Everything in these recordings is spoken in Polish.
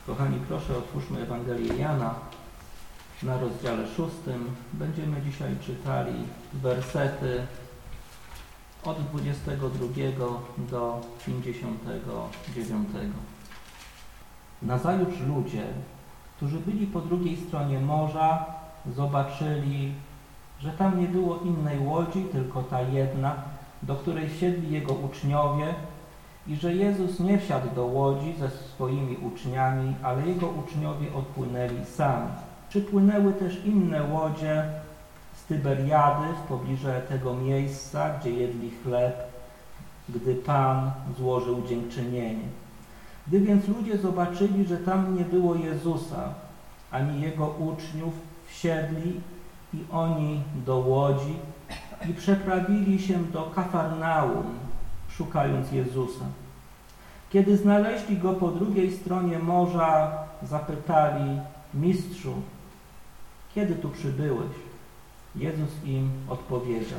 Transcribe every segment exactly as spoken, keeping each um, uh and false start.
Kochani, proszę, otwórzmy Ewangelię Jana na rozdziale szóstym. Będziemy dzisiaj czytali wersety od dwudziestego drugiego do pięćdziesiątego dziewiątego. Nazajutrz ludzie, którzy byli po drugiej stronie morza, zobaczyli, że tam nie było innej łodzi, tylko ta jedna, do której wsiedli Jego uczniowie, i że Jezus nie wsiadł do łodzi ze swoimi uczniami, ale Jego uczniowie odpłynęli sami. Przypłynęły też inne łodzie z Tyberiady w pobliżu tego miejsca, gdzie jedli chleb, gdy Pan złożył dziękczynienie. Gdy więc ludzie zobaczyli, że tam nie było Jezusa, ani Jego uczniów, wsiedli i oni do łodzi i przeprawili się do Kafarnaum, szukając Jezusa. Kiedy znaleźli Go po drugiej stronie morza, zapytali: Mistrzu, kiedy tu przybyłeś? Jezus im odpowiedział: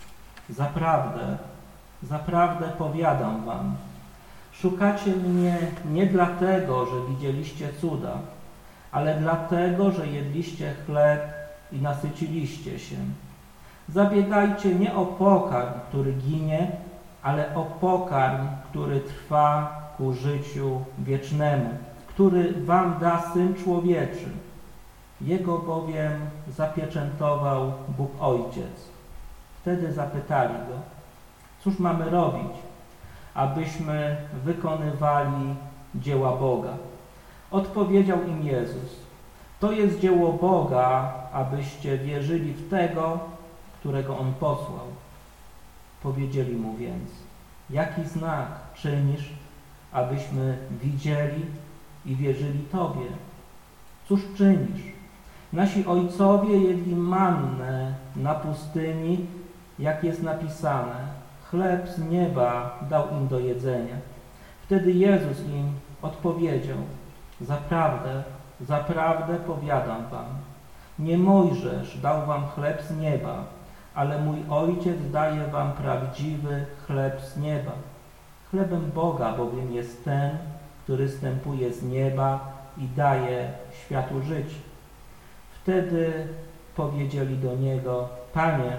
Zaprawdę, zaprawdę powiadam wam, szukacie mnie nie dlatego, że widzieliście cuda, ale dlatego, że jedliście chleb i nasyciliście się. Zabiegajcie nie o pokarm, który ginie, ale o pokarm, który trwa ku życiu wiecznemu, który wam da Syn Człowieczy. Jego bowiem zapieczętował Bóg Ojciec. Wtedy zapytali Go: cóż mamy robić, abyśmy wykonywali dzieła Boga? Odpowiedział im Jezus: to jest dzieło Boga, abyście wierzyli w Tego, którego On posłał. Powiedzieli Mu więc: jaki znak czynisz, abyśmy widzieli i wierzyli Tobie? Cóż czynisz? Nasi ojcowie jedli mannę na pustyni, jak jest napisane: chleb z nieba dał im do jedzenia. Wtedy Jezus im odpowiedział: zaprawdę, zaprawdę powiadam wam, nie Mojżesz dał wam chleb z nieba, ale mój Ojciec daje wam prawdziwy chleb z nieba. Chlebem Boga bowiem jest ten, który zstępuje z nieba i daje światu życie. Wtedy powiedzieli do Niego: Panie,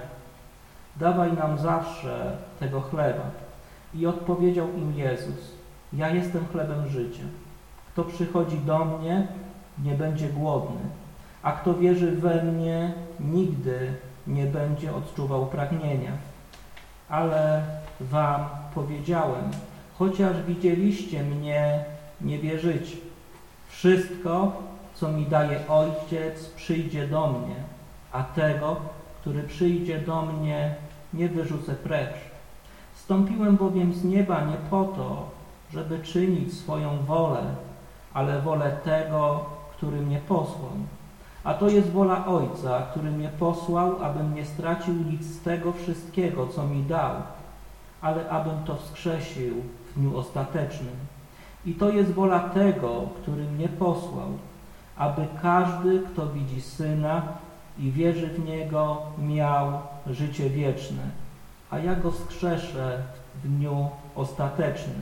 dawaj nam zawsze tego chleba. I odpowiedział im Jezus: ja jestem chlebem życia. Kto przychodzi do mnie, nie będzie głodny, a kto wierzy we mnie, nigdy nie będzie odczuwał pragnienia. Ale wam powiedziałem, chociaż widzieliście mnie, nie wierzycie. Wszystko, co mi daje Ojciec, przyjdzie do mnie, a tego, który przyjdzie do mnie, nie wyrzucę precz. Wstąpiłem bowiem z nieba nie po to, żeby czynić swoją wolę, ale wolę tego, który mnie posłał. A to jest wola Ojca, który mnie posłał, abym nie stracił nic z tego wszystkiego, co mi dał, ale abym to wskrzesił w dniu ostatecznym. I to jest wola tego, który mnie posłał, aby każdy, kto widzi Syna i wierzy w Niego, miał życie wieczne, a ja go wskrzeszę w dniu ostatecznym.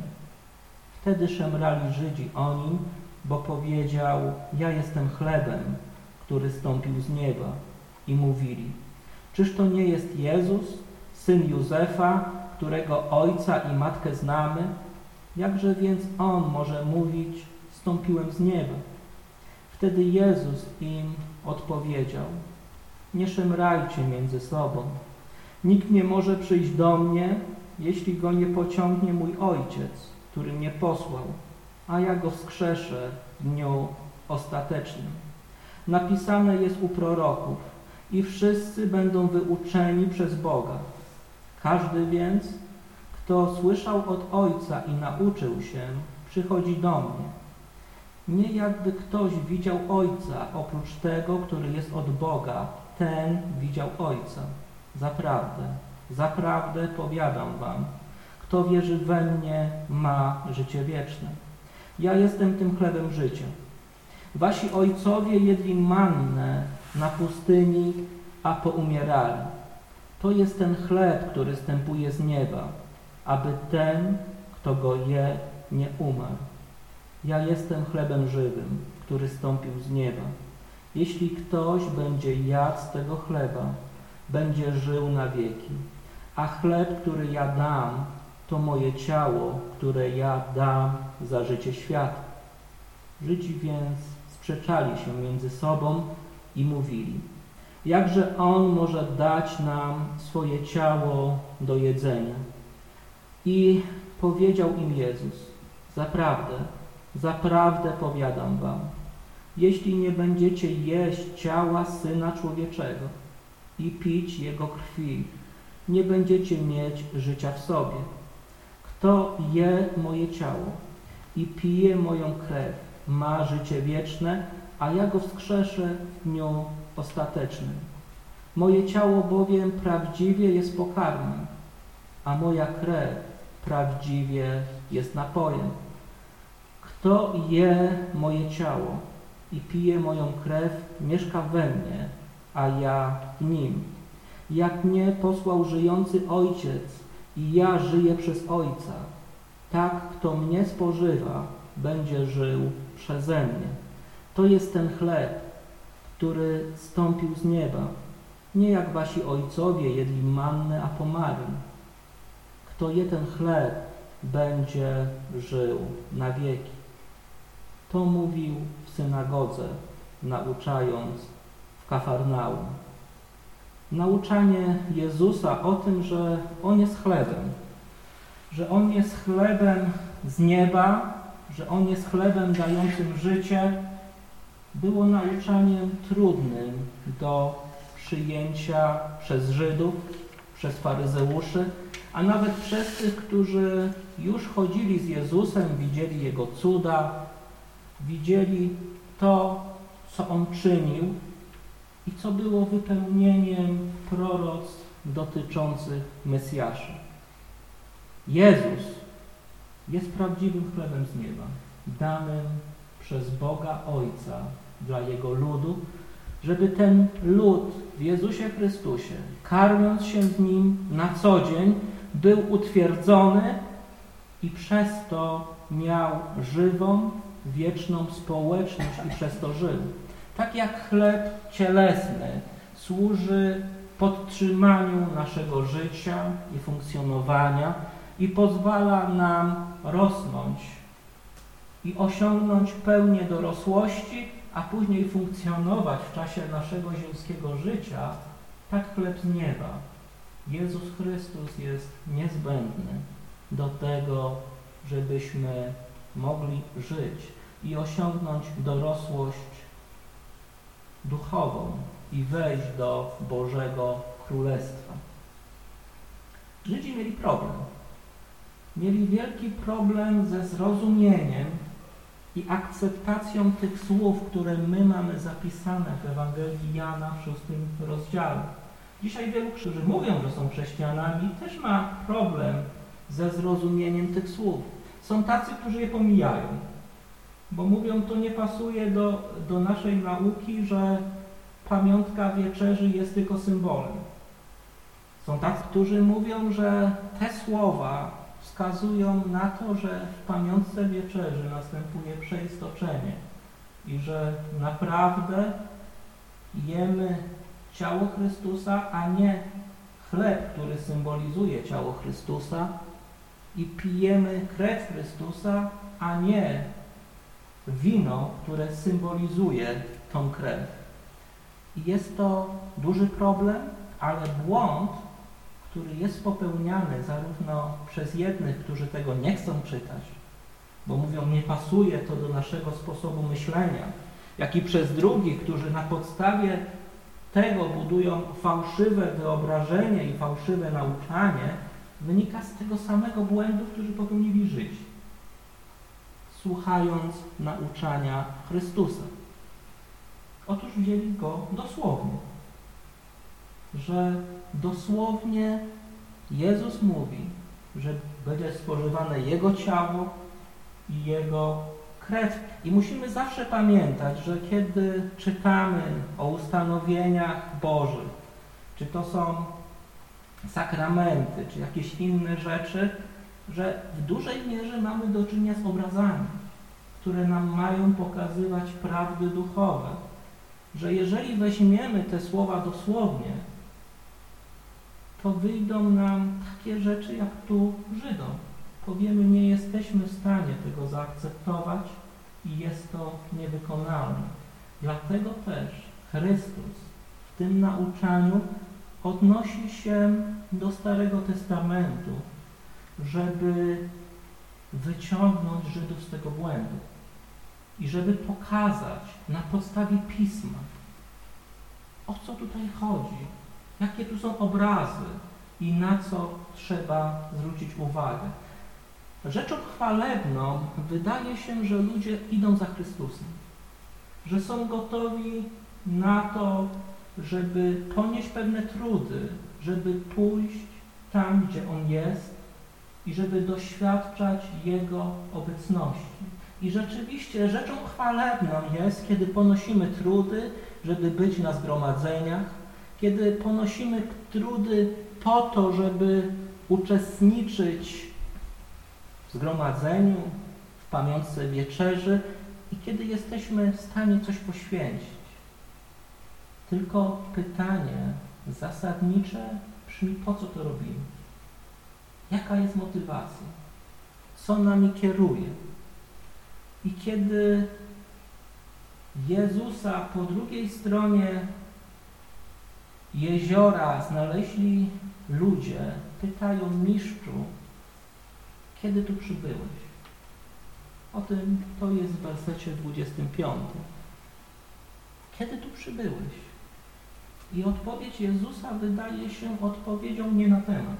Wtedy szemrali Żydzi o Nim, bo powiedział: ja jestem chlebem, który stąpił z nieba. I mówili: czyż to nie jest Jezus, syn Józefa, którego ojca i matkę znamy? Jakże więc On może mówić: stąpiłem z nieba? Wtedy Jezus im odpowiedział: nie szemrajcie między sobą. Nikt nie może przyjść do mnie, jeśli go nie pociągnie mój Ojciec, który mnie posłał, a ja go wskrzeszę w dniu ostatecznym. Napisane jest u proroków: i wszyscy będą wyuczeni przez Boga. Każdy więc, kto słyszał od Ojca i nauczył się, przychodzi do mnie. Nie jakby ktoś widział Ojca, oprócz tego, który jest od Boga, ten widział Ojca. Zaprawdę, zaprawdę powiadam wam, kto wierzy we mnie, ma życie wieczne. Ja jestem tym chlebem życia. Wasi ojcowie jedli mannę na pustyni, a poumierali. To jest ten chleb, który zstępuje z nieba, aby ten, kto go je, nie umarł. Ja jestem chlebem żywym, który stąpił z nieba. Jeśli ktoś będzie jadł z tego chleba, będzie żył na wieki. A chleb, który ja dam, to moje ciało, które ja dam za życie świata. Żydzi więc sprzeczali się między sobą i mówili: jakże On może dać nam swoje ciało do jedzenia? I powiedział im Jezus: zaprawdę, zaprawdę powiadam wam, jeśli nie będziecie jeść ciała Syna Człowieczego i pić Jego krwi, nie będziecie mieć życia w sobie. Kto je moje ciało i pije moją krew, ma życie wieczne, a ja go wskrzeszę w dniu ostatecznym. Moje ciało bowiem prawdziwie jest pokarmem, a moja krew prawdziwie jest napojem. Kto je moje ciało i pije moją krew, mieszka we mnie, a ja w nim. Jak mnie posłał żyjący Ojciec i ja żyję przez Ojca, tak kto mnie spożywa, będzie żył przeze mnie. To jest ten chleb, który stąpił z nieba. Nie jak wasi ojcowie jedli mannę, a pomarli. Kto je ten chleb, będzie żył na wieki. To mówił w synagodze, nauczając w Kafarnaum. Nauczanie Jezusa o tym, że On jest chlebem, że On jest chlebem z nieba, że On jest chlebem dającym życie, było nauczaniem trudnym do przyjęcia przez Żydów, przez faryzeuszy, a nawet przez tych, którzy już chodzili z Jezusem, widzieli Jego cuda, widzieli to, co On czynił i co było wypełnieniem proroctw dotyczących Mesjasza. Jezus jest prawdziwym chlebem z nieba, danym przez Boga Ojca dla Jego ludu, żeby ten lud w Jezusie Chrystusie, karmiąc się z Nim na co dzień, był utwierdzony i przez to miał żywą, wieczną społeczność i przez to żył. Tak jak chleb cielesny służy podtrzymaniu naszego życia i funkcjonowania i pozwala nam rosnąć i osiągnąć pełnię dorosłości, a później funkcjonować w czasie naszego ziemskiego życia, tak chleb z nieba. Jezus Chrystus jest niezbędny do tego, żebyśmy mogli żyć i osiągnąć dorosłość duchową i wejść do Bożego Królestwa. Żydzi mieli problem. Mieli wielki problem ze zrozumieniem i akceptacją tych słów, które my mamy zapisane w Ewangelii Jana w szóstym rozdziale. Dzisiaj wielu, którzy mówią, że są chrześcijanami, też ma problem ze zrozumieniem tych słów. Są tacy, którzy je pomijają, bo mówią, to nie pasuje do, do naszej nauki, że pamiątka wieczerzy jest tylko symbolem. Są tacy, którzy mówią, że te słowa wskazują na to, że w pamiątce wieczerzy następuje przeistoczenie i że naprawdę jemy ciało Chrystusa, a nie chleb, który symbolizuje ciało Chrystusa, i pijemy krew Chrystusa, a nie wino, które symbolizuje tą krew. I jest to duży problem, ale błąd, który jest popełniany zarówno przez jednych, którzy tego nie chcą czytać, bo mówią, nie pasuje to do naszego sposobu myślenia, jak i przez drugich, którzy na podstawie tego budują fałszywe wyobrażenie i fałszywe nauczanie, wynika z tego samego błędu, który popełnili Żydzi, słuchając nauczania Chrystusa. Otóż wzięli go dosłownie, że dosłownie Jezus mówi, że będzie spożywane Jego ciało i Jego krew. I musimy zawsze pamiętać, że kiedy czytamy o ustanowieniach Bożych, czy to są sakramenty, czy jakieś inne rzeczy, że w dużej mierze mamy do czynienia z obrazami, które nam mają pokazywać prawdy duchowe. Że jeżeli weźmiemy te słowa dosłownie, to wyjdą nam takie rzeczy jak tu Żydom. Powiemy, nie jesteśmy w stanie tego zaakceptować i jest to niewykonalne. Dlatego też Chrystus w tym nauczaniu odnosi się do Starego Testamentu, żeby wyciągnąć Żydów z tego błędu i żeby pokazać na podstawie Pisma, o co tutaj chodzi, jakie tu są obrazy i na co trzeba zwrócić uwagę. Rzeczą chwalebną wydaje się, że ludzie idą za Chrystusem, że są gotowi na to, żeby ponieść pewne trudy, żeby pójść tam, gdzie On jest i żeby doświadczać Jego obecności. I rzeczywiście rzeczą chwalebną jest, kiedy ponosimy trudy, żeby być na zgromadzeniach, kiedy ponosimy trudy po to, żeby uczestniczyć w zgromadzeniu, w pamiątce wieczerzy i kiedy jesteśmy w stanie coś poświęcić. Tylko pytanie zasadnicze brzmi, po co to robimy? Jaka jest motywacja? Co nami kieruje? I kiedy Jezusa po drugiej stronie jeziora znaleźli ludzie, pytają: mistrzu, kiedy tu przybyłeś? O tym to jest w wersecie dwudziestym piątym. Kiedy tu przybyłeś? I odpowiedź Jezusa wydaje się odpowiedzią nie na temat.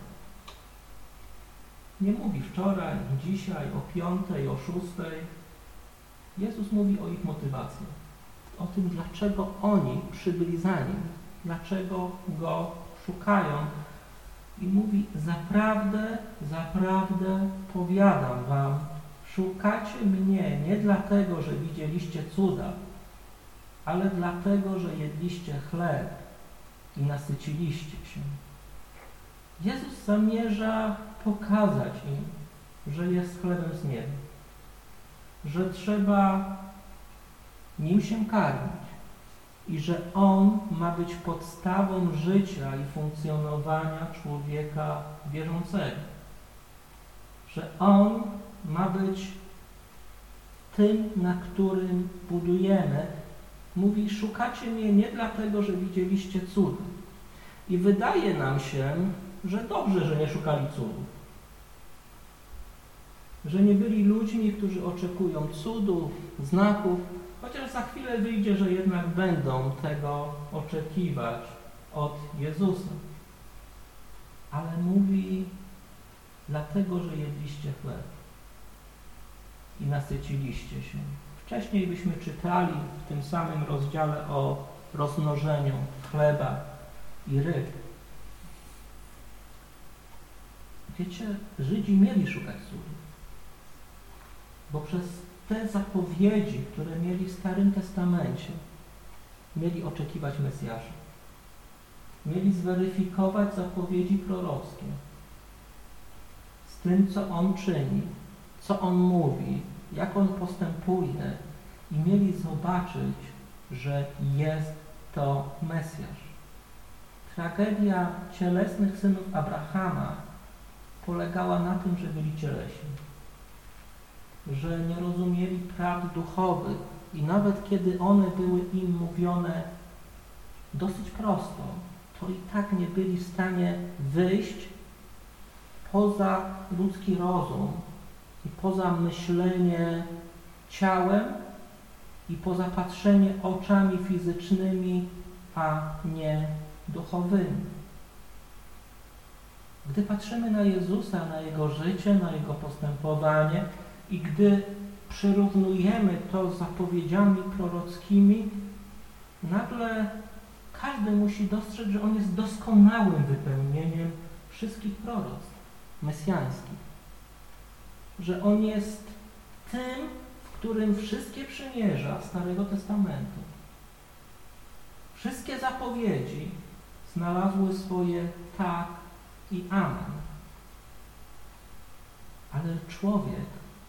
Nie mówi wczoraj, dzisiaj, o piątej, o szóstej. Jezus mówi o ich motywacji. O tym, dlaczego oni przybyli za Nim. Dlaczego Go szukają. I mówi: zaprawdę, zaprawdę powiadam wam, szukacie mnie nie dlatego, że widzieliście cuda, ale dlatego, że jedliście chleb i nasyciliście się. Jezus zamierza pokazać im, że jest chlebem z nieba, że trzeba Nim się karmić i że On ma być podstawą życia i funkcjonowania człowieka wierzącego. Że On ma być tym, na którym budujemy. Mówi: szukacie mnie nie dlatego, że widzieliście cuda. I wydaje nam się, że dobrze, że nie szukali cudów. Że nie byli ludźmi, którzy oczekują cudów, znaków, chociaż za chwilę wyjdzie, że jednak będą tego oczekiwać od Jezusa. Ale mówi: dlatego, że jedliście chleb i nasyciliście się. Wcześniej byśmy czytali w tym samym rozdziale o rozmnożeniu chleba i ryb. Wiecie, Żydzi mieli szukać cudów, bo przez te zapowiedzi, które mieli w Starym Testamencie, mieli oczekiwać Mesjasza. Mieli zweryfikować zapowiedzi prorockie z tym, co On czyni, co On mówi, jak On postępuje, i mieli zobaczyć, że jest to Mesjasz. Tragedia cielesnych synów Abrahama polegała na tym, że byli cieleśni, że nie rozumieli prawd duchowych i nawet kiedy one były im mówione dosyć prosto, to i tak nie byli w stanie wyjść poza ludzki rozum i poza myślenie ciałem i poza patrzenie oczami fizycznymi, a nie duchowymi. Gdy patrzymy na Jezusa, na Jego życie, na Jego postępowanie i gdy przyrównujemy to z zapowiedziami prorockimi, nagle każdy musi dostrzec, że On jest doskonałym wypełnieniem wszystkich proroctw mesjańskich. Że On jest tym, w którym wszystkie przymierza Starego Testamentu, wszystkie zapowiedzi znalazły swoje tak i amen. Ale człowiek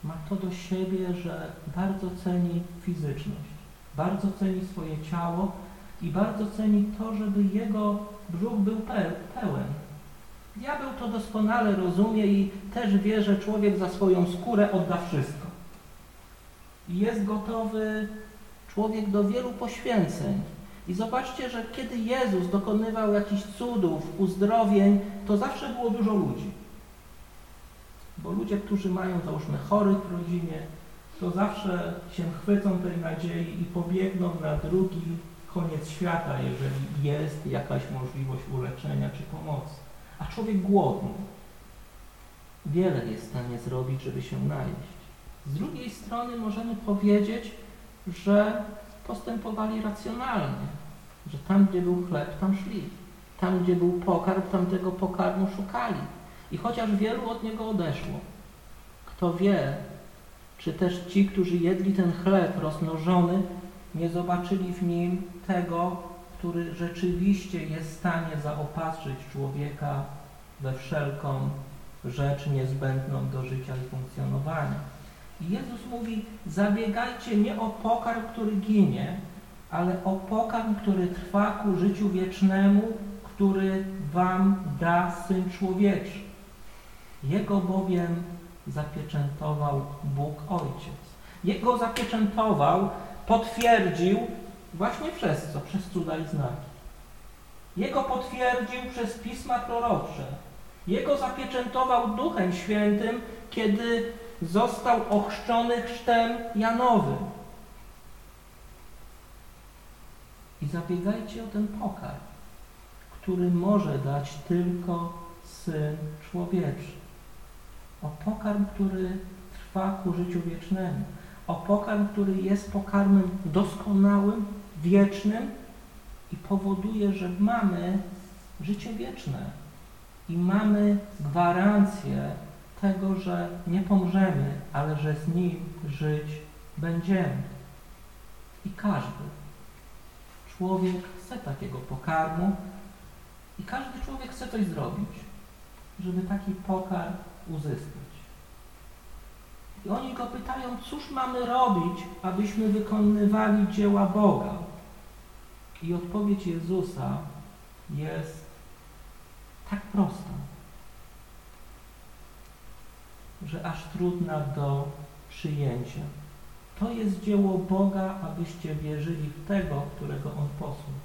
ma to do siebie, że bardzo ceni fizyczność, bardzo ceni swoje ciało i bardzo ceni to, żeby jego brzuch był pełen. Diabeł to doskonale rozumie i też wie, że człowiek za swoją skórę odda wszystko. I jest gotowy człowiek do wielu poświęceń. I zobaczcie, że kiedy Jezus dokonywał jakichś cudów, uzdrowień, to zawsze było dużo ludzi. Bo ludzie, którzy mają, załóżmy, chorych w rodzinie, to zawsze się chwycą tej nadziei i pobiegną na drugi koniec świata, jeżeli jest jakaś możliwość uleczenia czy pomocy. A człowiek głodny wiele jest w stanie zrobić, żeby się najeść. Z drugiej strony możemy powiedzieć, że postępowali racjonalnie, że tam, gdzie był chleb, tam szli. Tam, gdzie był pokarm, tamtego pokarmu szukali. I chociaż wielu od niego odeszło, kto wie, czy też ci, którzy jedli ten chleb rozmnożony, nie zobaczyli w nim tego, który rzeczywiście jest w stanie zaopatrzyć człowieka we wszelką rzecz niezbędną do życia i funkcjonowania. I Jezus mówi, zabiegajcie nie o pokarm, który ginie, ale o pokarm, który trwa ku życiu wiecznemu, który wam da Syn Człowieczy. Jego bowiem zapieczętował Bóg Ojciec. Jego zapieczętował, potwierdził właśnie przez co? Przez cuda i znaki. Jego potwierdził przez pisma prorocze. Jego zapieczętował Duchem Świętym, kiedy został ochrzczony chrztem Janowym. I zabiegajcie o ten pokarm, który może dać tylko Syn Człowieczy. O pokarm, który trwa ku życiu wiecznemu. O pokarm, który jest pokarmem doskonałym, wiecznym i powoduje, że mamy życie wieczne i mamy gwarancję tego, że nie pomrzemy, ale że z Nim żyć będziemy. I każdy człowiek chce takiego pokarmu i każdy człowiek chce coś zrobić, żeby taki pokarm uzyskać. I oni go pytają, cóż mamy robić, abyśmy wykonywali dzieła Boga? I odpowiedź Jezusa jest tak prosta, że aż trudna do przyjęcia. To jest dzieło Boga, abyście wierzyli w tego, którego On posłał.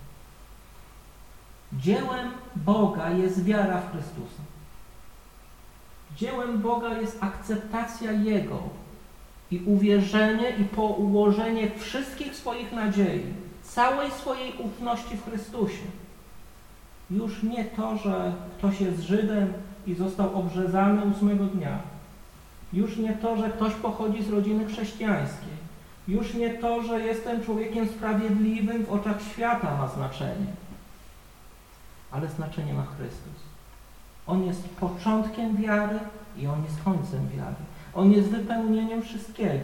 Dziełem Boga jest wiara w Chrystusa. Dziełem Boga jest akceptacja Jego i uwierzenie i położenie wszystkich swoich nadziei, całej swojej ufności w Chrystusie. Już nie to, że ktoś jest Żydem i został obrzezany ósmego dnia. Już nie to, że ktoś pochodzi z rodziny chrześcijańskiej. Już nie to, że jestem człowiekiem sprawiedliwym w oczach świata ma znaczenie. Ale znaczenie ma Chrystus. On jest początkiem wiary i On jest końcem wiary. On jest wypełnieniem wszystkiego.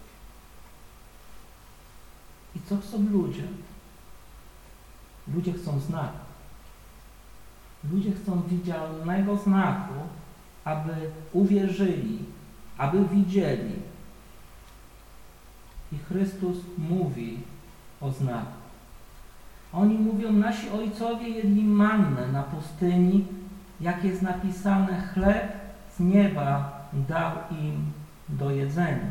I co chcą ludzie? Ludzie chcą znaku. Ludzie chcą widzialnego znaku, aby uwierzyli, aby widzieli. I Chrystus mówi o znaku. Oni mówią, nasi ojcowie jedli mannę na pustyni, jak jest napisane, chleb z nieba dał im do jedzenia.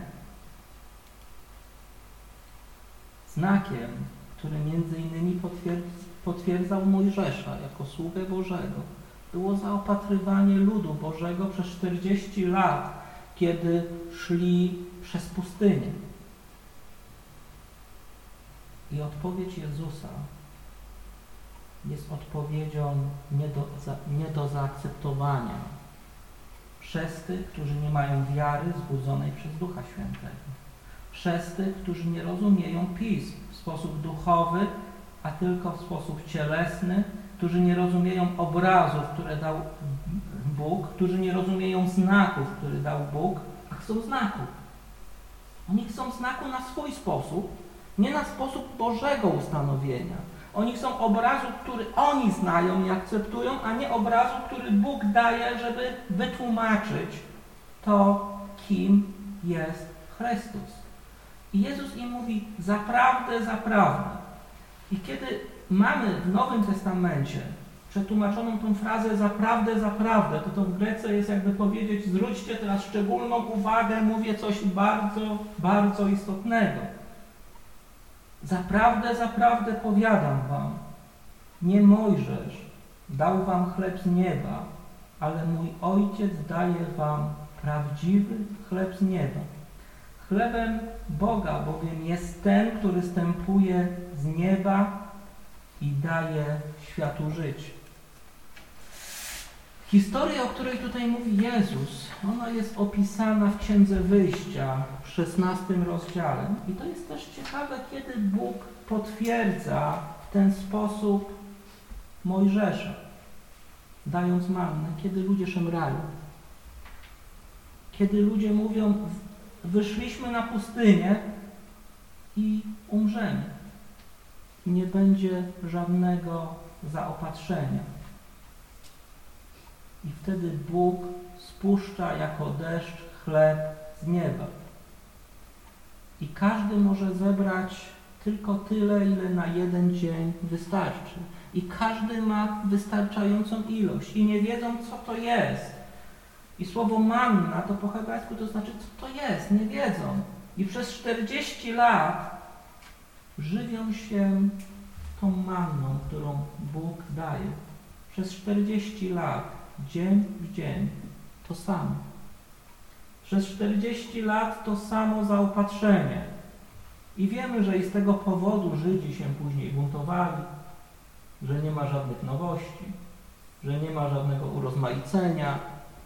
Znakiem, który między innymi potwierdzał Mojżesza jako sługę Bożego, było zaopatrywanie ludu Bożego przez czterdzieści lat, kiedy szli przez pustynię. I odpowiedź Jezusa jest odpowiedzią nie do, za, nie do zaakceptowania przez tych, którzy nie mają wiary zbudzonej przez Ducha Świętego. Przez tych, którzy nie rozumieją Pism w sposób duchowy, a tylko w sposób cielesny, którzy nie rozumieją obrazów, które dał Bóg, którzy nie rozumieją znaków, które dał Bóg, a chcą znaków. Oni chcą znaku na swój sposób, nie na sposób Bożego ustanowienia. Oni chcą obrazu, który oni znają i akceptują, a nie obrazu, który Bóg daje, żeby wytłumaczyć to, kim jest Chrystus. I Jezus im mówi zaprawdę, zaprawdę. I kiedy mamy w Nowym Testamencie przetłumaczoną tą frazę zaprawdę, zaprawdę, to to w Grece jest jakby powiedzieć, zwróćcie teraz szczególną uwagę, mówię coś bardzo, bardzo istotnego. Zaprawdę, zaprawdę powiadam wam, nie Mojżesz dał wam chleb z nieba, ale mój Ojciec daje wam prawdziwy chleb z nieba. Chlebem Boga bowiem jest ten, który zstępuje z nieba i daje światu życie. Historia, o której tutaj mówi Jezus, ona jest opisana w Księdze Wyjścia w szesnastym rozdziale. I to jest też ciekawe, kiedy Bóg potwierdza w ten sposób Mojżesza, dając mannę, kiedy ludzie szemrają. Kiedy ludzie mówią, wyszliśmy na pustynię i umrzemy. I nie będzie żadnego zaopatrzenia. I wtedy Bóg spuszcza jako deszcz chleb z nieba. I każdy może zebrać tylko tyle, ile na jeden dzień wystarczy. I każdy ma wystarczającą ilość. I nie wiedzą, co to jest. I słowo manna to po hebrajsku to znaczy, co to jest. Nie wiedzą. I przez czterdzieści lat żywią się tą manną, którą Bóg daje. Przez czterdzieści lat, dzień w dzień, to samo. Przez czterdzieści lat to samo zaopatrzenie. I wiemy, że i z tego powodu Żydzi się później buntowali, że nie ma żadnych nowości, że nie ma żadnego urozmaicenia,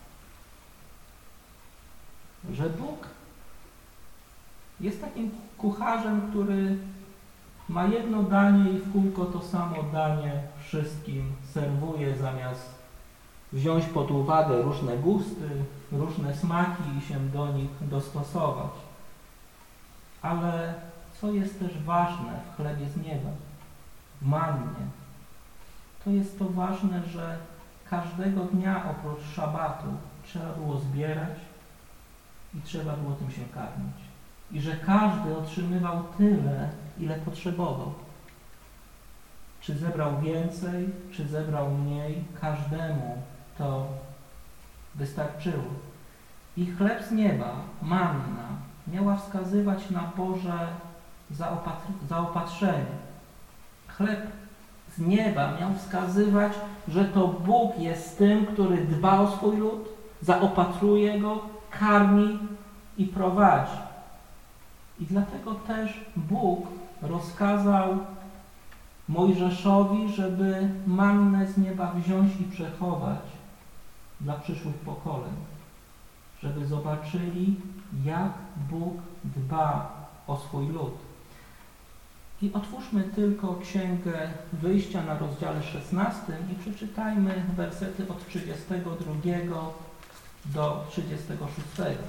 że Bóg jest takim kucharzem, który ma jedno danie i w kółko to samo danie wszystkim serwuje, zamiast wziąć pod uwagę różne gusty, różne smaki i się do nich dostosować. Ale co jest też ważne w chlebie z nieba, w mannie, to jest to ważne, że każdego dnia oprócz szabatu trzeba było zbierać i trzeba było tym się karmić. I że każdy otrzymywał tyle, ile potrzebował. Czy zebrał więcej, czy zebrał mniej, każdemu to wystarczyło. I chleb z nieba, manna, miała wskazywać na Boże zaopatr- zaopatrzenie. Chleb z nieba miał wskazywać, że to Bóg jest tym, który dba o swój lud, zaopatruje go, karmi i prowadzi. I dlatego też Bóg rozkazał Mojżeszowi, żeby mannę z nieba wziąć i przechować dla przyszłych pokoleń, żeby zobaczyli, jak Bóg dba o swój lud. I otwórzmy tylko Księgę Wyjścia na rozdziale szesnastym i przeczytajmy wersety od trzydziestego drugiego do trzydziestego szóstego.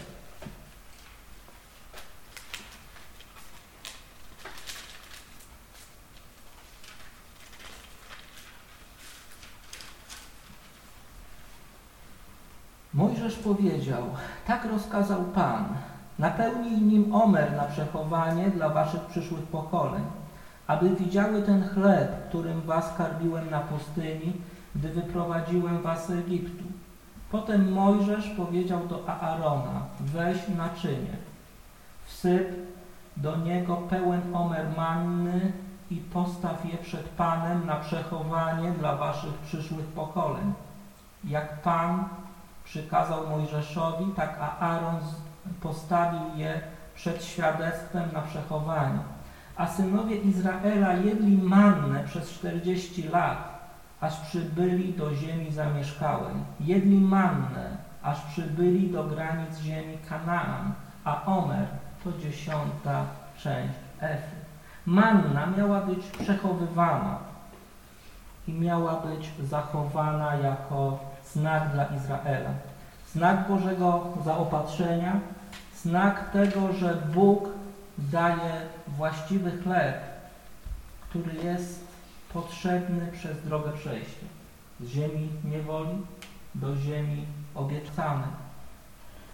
Mojżesz powiedział, tak rozkazał Pan, napełnij nim omer na przechowanie dla waszych przyszłych pokoleń, aby widziały ten chleb, którym was karmiłem na pustyni, gdy wyprowadziłem was z Egiptu. Potem Mojżesz powiedział do Aarona, weź naczynie, wsyp do niego pełen omer manny i postaw je przed Panem na przechowanie dla waszych przyszłych pokoleń. Jak Pan przykazał Mojżeszowi, tak Aaron postawił je przed świadectwem na przechowanie. A synowie Izraela jedli mannę przez czterdzieści lat, aż przybyli do ziemi zamieszkałej. Jedli mannę, aż przybyli do granic ziemi Kanaan, a omer to dziesiąta część efy. Manna miała być przechowywana i miała być zachowana jako znak dla Izraela. Znak Bożego zaopatrzenia, znak tego, że Bóg daje właściwy chleb, który jest potrzebny przez drogę przejścia z ziemi niewoli do ziemi obiecanej.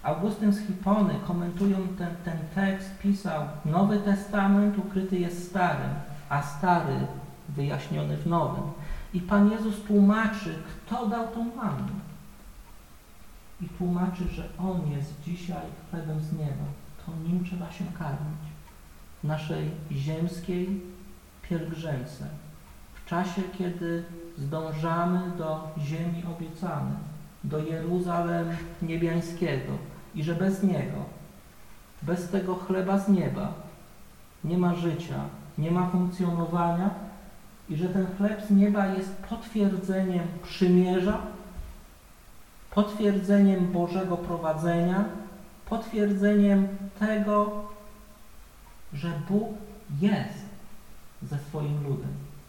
Augustyn z Hipony, komentując ten, ten tekst, pisał: Nowy Testament ukryty jest Starym, a Stary wyjaśniony w Nowym. I Pan Jezus tłumaczy, kto dał tą mannę. I tłumaczy, że On jest dzisiaj chlebem z nieba. To Nim trzeba się karmić. W naszej ziemskiej pielgrzymce. W czasie, kiedy zdążamy do ziemi obiecanej, do Jeruzalem niebiańskiego i że bez Niego, bez tego chleba z nieba nie ma życia, nie ma funkcjonowania i że ten chleb z nieba jest potwierdzeniem przymierza, potwierdzeniem Bożego prowadzenia, potwierdzeniem tego, że Bóg jest ze swoim ludem.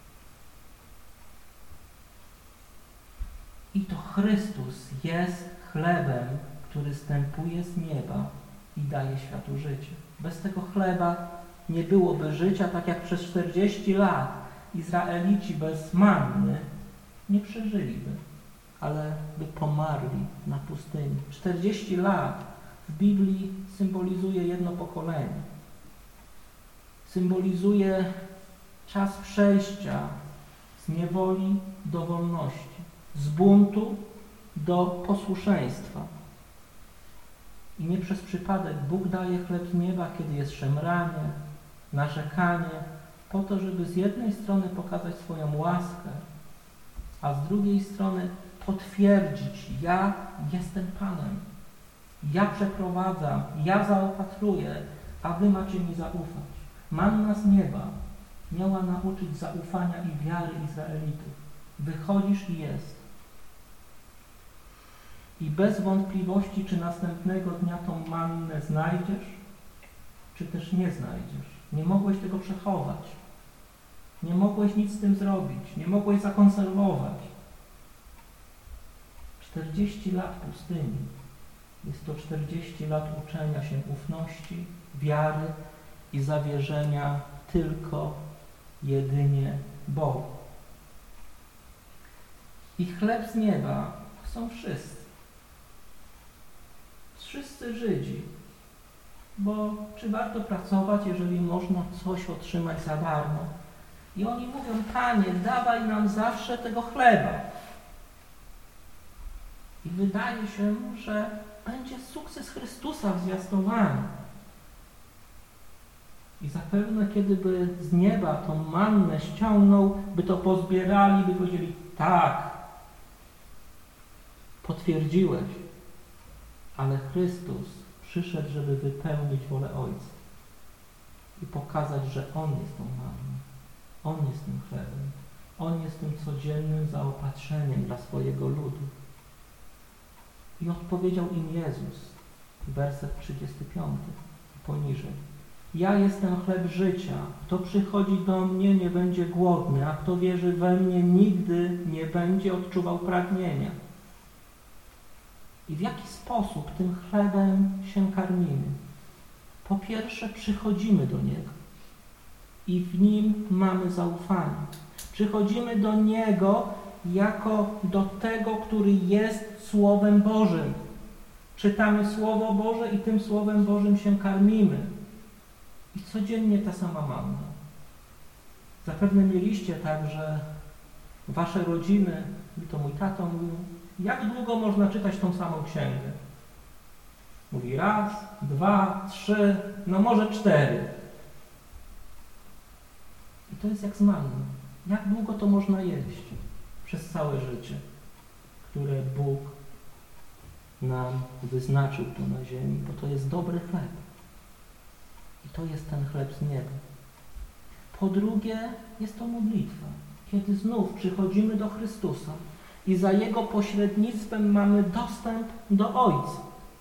I to Chrystus jest chlebem, który zstępuje z nieba i daje światu życie. Bez tego chleba nie byłoby życia, tak jak przez czterdzieści lat Izraelici bez manny nie przeżyliby, ale by pomarli na pustyni. czterdzieści lat w Biblii symbolizuje jedno pokolenie. Symbolizuje czas przejścia z niewoli do wolności, z buntu do posłuszeństwa. I nie przez przypadek Bóg daje chleb z nieba, kiedy jest szemranie, narzekanie, po to, żeby z jednej strony pokazać swoją łaskę, a z drugiej strony potwierdzić: ja jestem Panem, ja przeprowadzam, ja zaopatruję, a wy macie mi zaufać. Manna z nieba miała nauczyć zaufania i wiary Izraelitów. Wychodzisz i jest. I bez wątpliwości, czy następnego dnia tą mannę znajdziesz, czy też nie znajdziesz. Nie mogłeś tego przechować. Nie mogłeś nic z tym zrobić. Nie mogłeś zakonserwować. czterdzieści lat pustyni. Jest to czterdzieści lat uczenia się ufności, wiary i zawierzenia tylko, jedynie Bogu. I chleb z nieba są wszyscy. Wszyscy Żydzi. Bo czy warto pracować, jeżeli można coś otrzymać za darmo? I oni mówią: Panie, dawaj nam zawsze tego chleba. I wydaje się, że będzie sukces Chrystusa w zwiastowaniu. I zapewne, kiedyby z nieba tą mannę ściągnął, by to pozbierali, by powiedzieli: tak, potwierdziłeś. Ale Chrystus przyszedł, żeby wypełnić wolę Ojca i pokazać, że On jest tą manną. On jest tym chlebem. On jest tym codziennym zaopatrzeniem dla swojego ludu. I odpowiedział im Jezus, werset trzydziesty piąty, poniżej: ja jestem chleb życia. Kto przychodzi do mnie, nie będzie głodny, a kto wierzy we mnie, nigdy nie będzie odczuwał pragnienia. I w jaki sposób tym chlebem się karmimy? Po pierwsze, przychodzimy do Niego i w Nim mamy zaufanie. Przychodzimy do Niego jako do tego, który jest Słowem Bożym. Czytamy Słowo Boże i tym Słowem Bożym się karmimy. I codziennie ta sama manna. Zapewne mieliście tak, że wasze rodziny, i to mój tato mówił: jak długo można czytać tą samą księgę? Mówi: raz, dwa, trzy, no może cztery. I to jest jak z manną. Jak długo to można jeść? Przez całe życie, które Bóg nam wyznaczył tu na ziemi, bo to jest dobry chleb. I to jest ten chleb z nieba. Po drugie, jest to modlitwa. Kiedy znów przychodzimy do Chrystusa i za Jego pośrednictwem mamy dostęp do Ojca.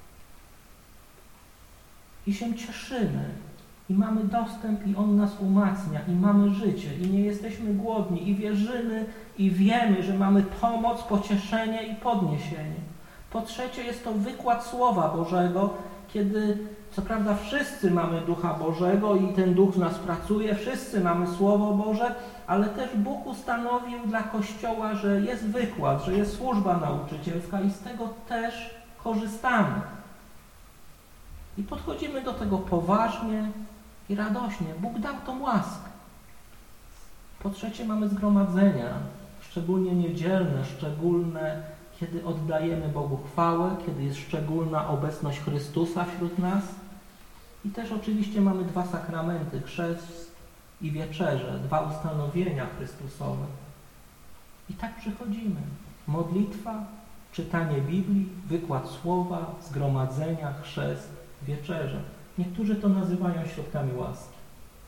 I się cieszymy. I mamy dostęp i On nas umacnia. I mamy życie. I nie jesteśmy głodni. I wierzymy i wiemy, że mamy pomoc, pocieszenie i podniesienie. Po trzecie, jest to wykład Słowa Bożego, kiedy co prawda wszyscy mamy Ducha Bożego i ten Duch w nas pracuje, wszyscy mamy Słowo Boże, ale też Bóg ustanowił dla Kościoła, że jest wykład, że jest służba nauczycielska i z tego też korzystamy. I podchodzimy do tego poważnie i radośnie. Bóg dał tą łaskę. Po trzecie, mamy zgromadzenia, szczególnie niedzielne, szczególne, kiedy oddajemy Bogu chwałę, kiedy jest szczególna obecność Chrystusa wśród nas. I też oczywiście mamy dwa sakramenty, chrzest i wieczerze, dwa ustanowienia Chrystusowe. I tak przychodzimy. Modlitwa, czytanie Biblii, wykład słowa, zgromadzenia, chrzest, wieczerza. Niektórzy to nazywają środkami łaski.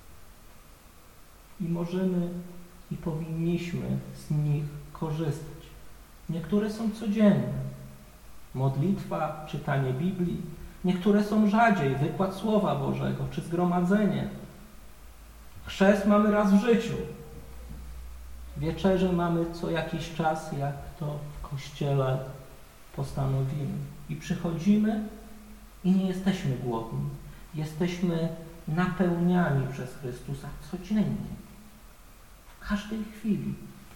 I możemy i powinniśmy z nich korzystać. Niektóre są codzienne. Modlitwa, czytanie Biblii. Niektóre są rzadziej, wykład Słowa Bożego czy zgromadzenie. Chrzest mamy raz w życiu. Wieczerzę mamy co jakiś czas, jak to w Kościele postanowimy. I przychodzimy i nie jesteśmy głodni. Jesteśmy napełniani przez Chrystusa codziennie. W każdej chwili.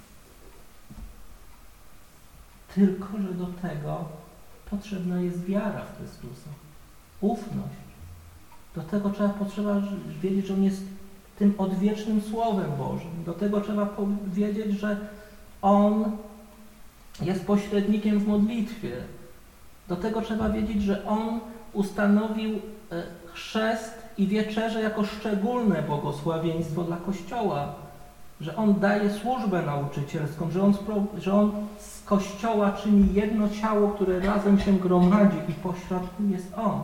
Tylko że do tego potrzebna jest wiara w Chrystusa. Ufność. Do tego trzeba potrzeba wiedzieć, że On jest tym odwiecznym Słowem Bożym. Do tego trzeba powiedzieć, że On jest pośrednikiem w modlitwie. Do tego trzeba wiedzieć, że On ustanowił chrzest i wieczerzę jako szczególne błogosławieństwo dla Kościoła. Że On daje służbę nauczycielską, że On, że on z Kościoła czyni jedno ciało, które razem się gromadzi i pośrodku jest On.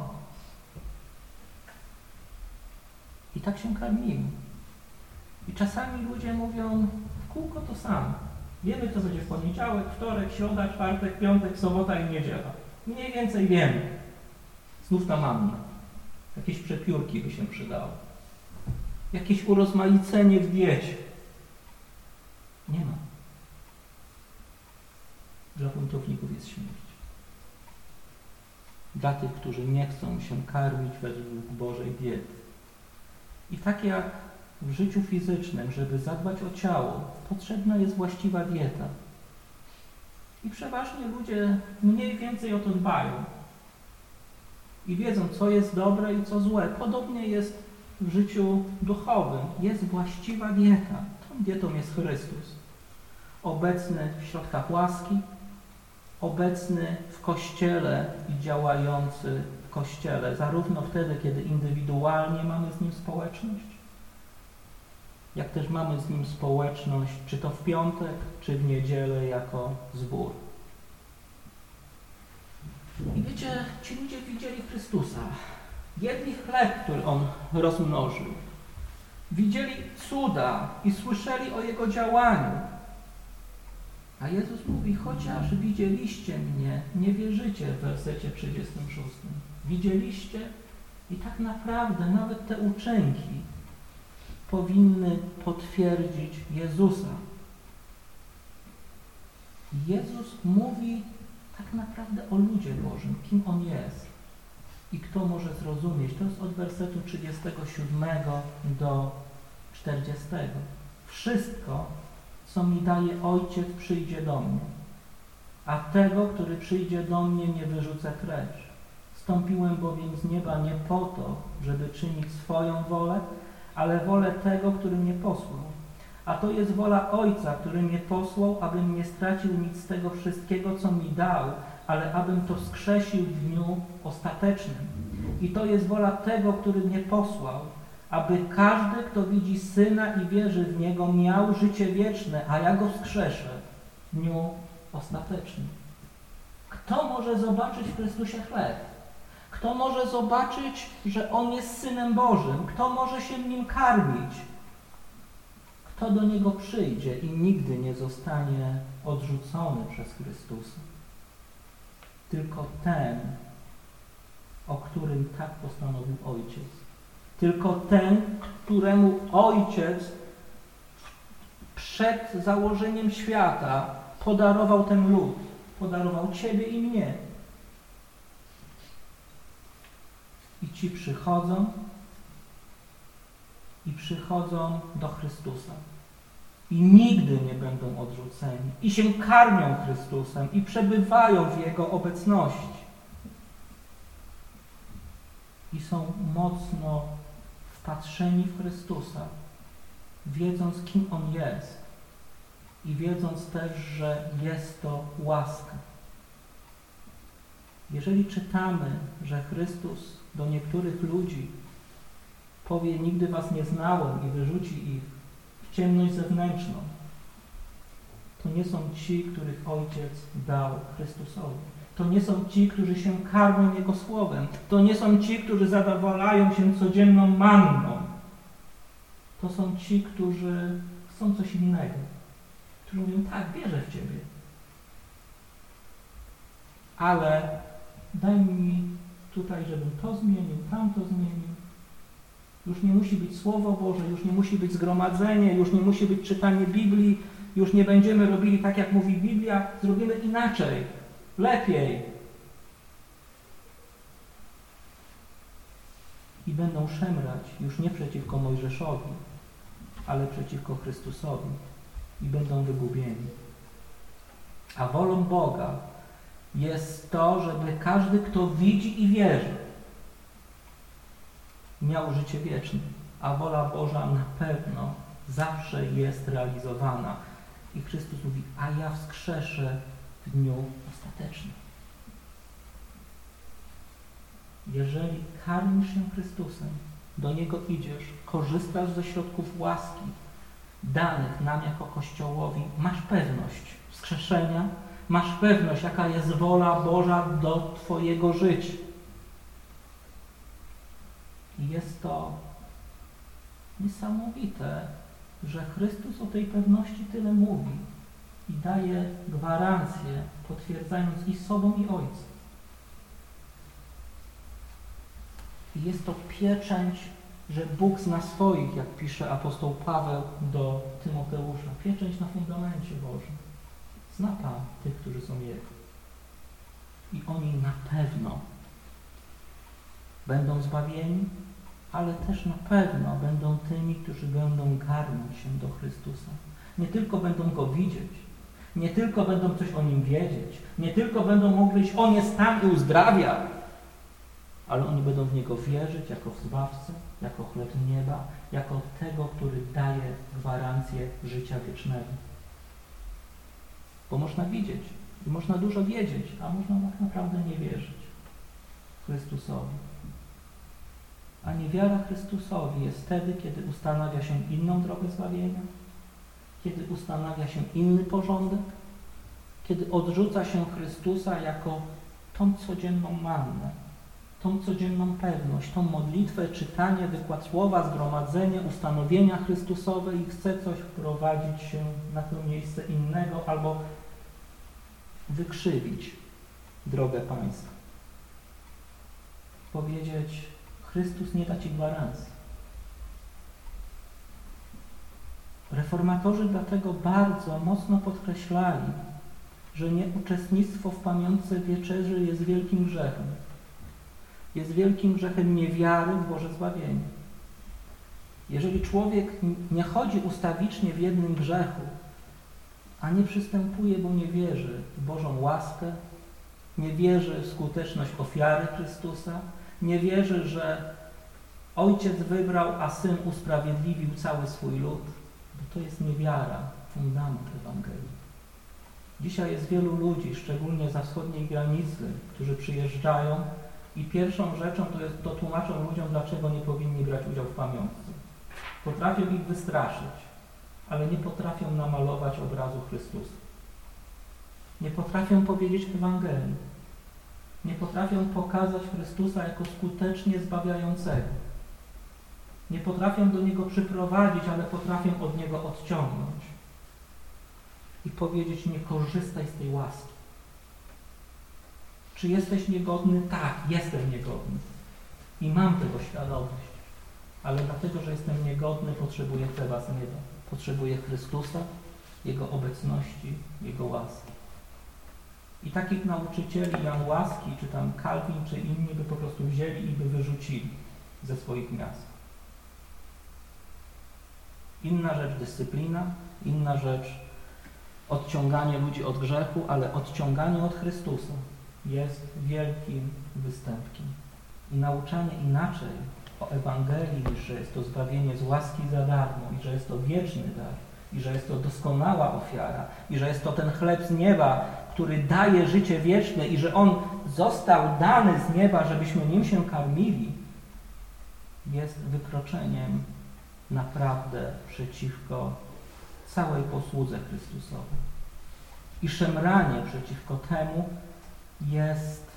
I tak się karmimy. I czasami ludzie mówią w kółko to samo. Wiemy, co będzie w poniedziałek, wtorek, środa, czwartek, piątek, sobota i niedziela. Mniej więcej wiemy. Znów ta manna. Jakieś przepiórki by się przydało. Jakieś urozmaicenie w diecie. Nie ma. Dla buntowników jest śmierć. Dla tych, którzy nie chcą się karmić według Bożej diety. I tak jak w życiu fizycznym, żeby zadbać o ciało, potrzebna jest właściwa dieta. I przeważnie ludzie mniej więcej o to dbają. I wiedzą, co jest dobre i co złe. Podobnie jest w życiu duchowym. Jest właściwa dieta. Tą dietą jest Chrystus. Obecny w środkach łaski, obecny w Kościele i działający w Kościele, zarówno wtedy, kiedy indywidualnie mamy z Nim społeczność, jak też mamy z Nim społeczność, czy to w piątek, czy w niedzielę jako zbór. I wiecie, ci ludzie widzieli Chrystusa. Jedli chleb, który On rozmnożył. Widzieli cuda i słyszeli o Jego działaniu. A Jezus mówi, chociaż widzieliście mnie, nie wierzycie w wersecie trzydziestym szóstym. Widzieliście i tak naprawdę nawet te uczynki powinny potwierdzić Jezusa. Jezus mówi tak naprawdę o ludzie Bożym, kim On jest i kto może zrozumieć. To jest od wersetu trzydziestego siódmego do czterdziestego. Wszystko, co mi daje Ojciec, przyjdzie do mnie, a tego, który przyjdzie do mnie, nie wyrzucę precz. Wstąpiłem bowiem z nieba nie po to, żeby czynić swoją wolę, ale wolę tego, który mnie posłał. A to jest wola Ojca, który mnie posłał, abym nie stracił nic z tego wszystkiego, co mi dał, ale abym to wskrzesił w dniu ostatecznym. I to jest wola tego, który mnie posłał, aby każdy, kto widzi Syna i wierzy w Niego, miał życie wieczne, a ja go wskrzeszę w dniu ostatecznym. Kto może zobaczyć w Chrystusie chleb? Kto może zobaczyć, że On jest Synem Bożym? Kto może się Nim karmić? Kto do Niego przyjdzie i nigdy nie zostanie odrzucony przez Chrystusa? Tylko ten, o którym tak postanowił Ojciec. Tylko ten, któremu Ojciec przed założeniem świata podarował ten lud. Podarował Ciebie i mnie. I ci przychodzą i przychodzą do Chrystusa. I nigdy nie będą odrzuceni. I się karmią Chrystusem i przebywają w Jego obecności. i są mocno wpatrzeni w Chrystusa, wiedząc, kim On jest i wiedząc też, że jest to łaska. Jeżeli czytamy, że Chrystus do niektórych ludzi powie: nigdy was nie znałem, i wyrzuci ich w ciemność zewnętrzną, to nie są ci, których Ojciec dał Chrystusowi. To nie są ci, którzy się karmią Jego Słowem. To nie są ci, którzy zadowalają się codzienną manną. To są ci, którzy chcą coś innego. Którzy mówią: tak, wierzę w Ciebie. Ale daj mi tutaj, żebym to zmienił, tamto zmienił. Już nie musi być Słowo Boże, już nie musi być zgromadzenie, już nie musi być czytanie Biblii, już nie będziemy robili tak, jak mówi Biblia, zrobimy inaczej, lepiej. I będą szemrać już nie przeciwko Mojżeszowi, ale przeciwko Chrystusowi i będą wygubieni. A wolą Boga jest to, żeby każdy, kto widzi i wierzy, miał życie wieczne, a wola Boża na pewno zawsze jest realizowana. I Chrystus mówi: a ja wskrzeszę w dniu ostatecznym. Jeżeli karmisz się Chrystusem, do Niego idziesz, korzystasz ze środków łaski danych nam jako Kościołowi, masz pewność wskrzeszenia, masz pewność, jaka jest wola Boża do Twojego życia. I jest to niesamowite, że Chrystus o tej pewności tyle mówi i daje gwarancję, potwierdzając i sobą, i Ojcem. I jest to pieczęć, że Bóg zna swoich, jak pisze apostoł Paweł do Tymoteusza. Pieczęć na fundamencie Bożym. Zna Pan tych, którzy są Jego. I oni na pewno będą zbawieni, ale też na pewno będą tymi, którzy będą garnąć się do Chrystusa. Nie tylko będą Go widzieć, nie tylko będą coś o Nim wiedzieć, nie tylko będą mogli iść: On jest tam i uzdrawia, ale oni będą w Niego wierzyć jako w Zbawcę, jako chleb nieba, jako tego, który daje gwarancję życia wiecznego. Bo można widzieć i można dużo wiedzieć, a można tak naprawdę nie wierzyć Chrystusowi. A niewiara Chrystusowi jest wtedy, kiedy ustanawia się inną drogę zbawienia, kiedy ustanawia się inny porządek, kiedy odrzuca się Chrystusa jako tą codzienną mannę, tą codzienną pewność, tą modlitwę, czytanie, wykład słowa, zgromadzenie, ustanowienia Chrystusowe i chce coś wprowadzić się na to miejsce innego albo wykrzywić drogę Pańską. Powiedzieć: Chrystus nie da Ci gwarancji. Reformatorzy dlatego bardzo mocno podkreślali, że nieuczestnictwo w pamiątce wieczerzy jest wielkim grzechem. Jest wielkim grzechem niewiary w Boże zbawienie. Jeżeli człowiek nie chodzi ustawicznie w jednym grzechu, a nie przystępuje, bo nie wierzy w Bożą łaskę, nie wierzy w skuteczność ofiary Chrystusa, nie wierzy, że Ojciec wybrał, a Syn usprawiedliwił cały swój lud, bo to jest niewiara, fundament Ewangelii. Dzisiaj jest wielu ludzi, szczególnie za wschodniej granicy, którzy przyjeżdżają i pierwszą rzeczą to jest, to tłumaczą ludziom, dlaczego nie powinni brać udziału w pamiątce. Potrafią ich wystraszyć, ale nie potrafią namalować obrazu Chrystusa. Nie potrafią powiedzieć Ewangelii. Nie potrafią pokazać Chrystusa jako skutecznie zbawiającego. Nie potrafią do Niego przyprowadzić, ale potrafią od Niego odciągnąć. I powiedzieć: nie korzystaj z tej łaski. Czy jesteś niegodny? Tak, jestem niegodny. I mam tego świadomość. Ale dlatego, że jestem niegodny, potrzebuję chleba z nieba. Potrzebuję Chrystusa, Jego obecności, Jego łaski. I takich nauczycieli Jan Łaski, czy tam Kalwin, czy inni by po prostu wzięli i by wyrzucili ze swoich miast. Inna rzecz dyscyplina, inna rzecz odciąganie ludzi od grzechu, ale odciąganie od Chrystusa jest wielkim występkiem. i nauczanie inaczej o Ewangelii, niż że jest to zbawienie z łaski za darmo i że jest to wieczny dar i że jest to doskonała ofiara i że jest to ten chleb z nieba, który daje życie wieczne i że On został dany z nieba, żebyśmy nim się karmili, jest wykroczeniem naprawdę przeciwko całej posłudze Chrystusowej. I szemranie przeciwko temu jest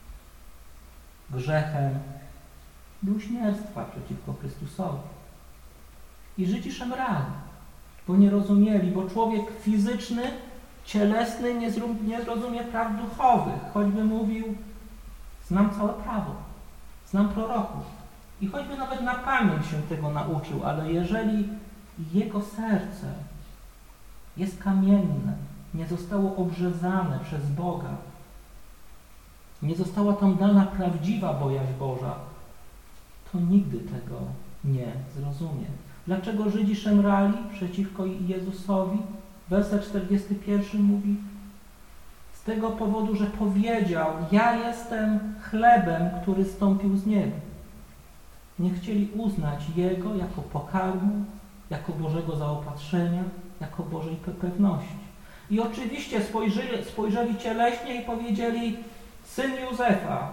grzechem bluźnierstwa przeciwko Chrystusowi. I Żydzi szemrali, bo nie rozumieli, bo człowiek fizyczny, cielesny nie, zrób, nie zrozumie praw duchowych, choćby mówił, znam całe prawo, znam proroków i choćby nawet na pamięć się tego nauczył, ale jeżeli jego serce jest kamienne, nie zostało obrzezane przez Boga, nie została tam dana prawdziwa bojaźń Boża, to nigdy tego nie zrozumie. Dlaczego Żydzi szemrali przeciwko Jezusowi? Werset czterdziesty pierwszy mówi: z tego powodu, że powiedział, ja jestem chlebem, który stąpił z nieba. Nie chcieli uznać Jego jako pokarmu, jako Bożego zaopatrzenia, jako Bożej pewności. I oczywiście spojrzeli, spojrzeli cieleśnie i powiedzieli: syn Józefa.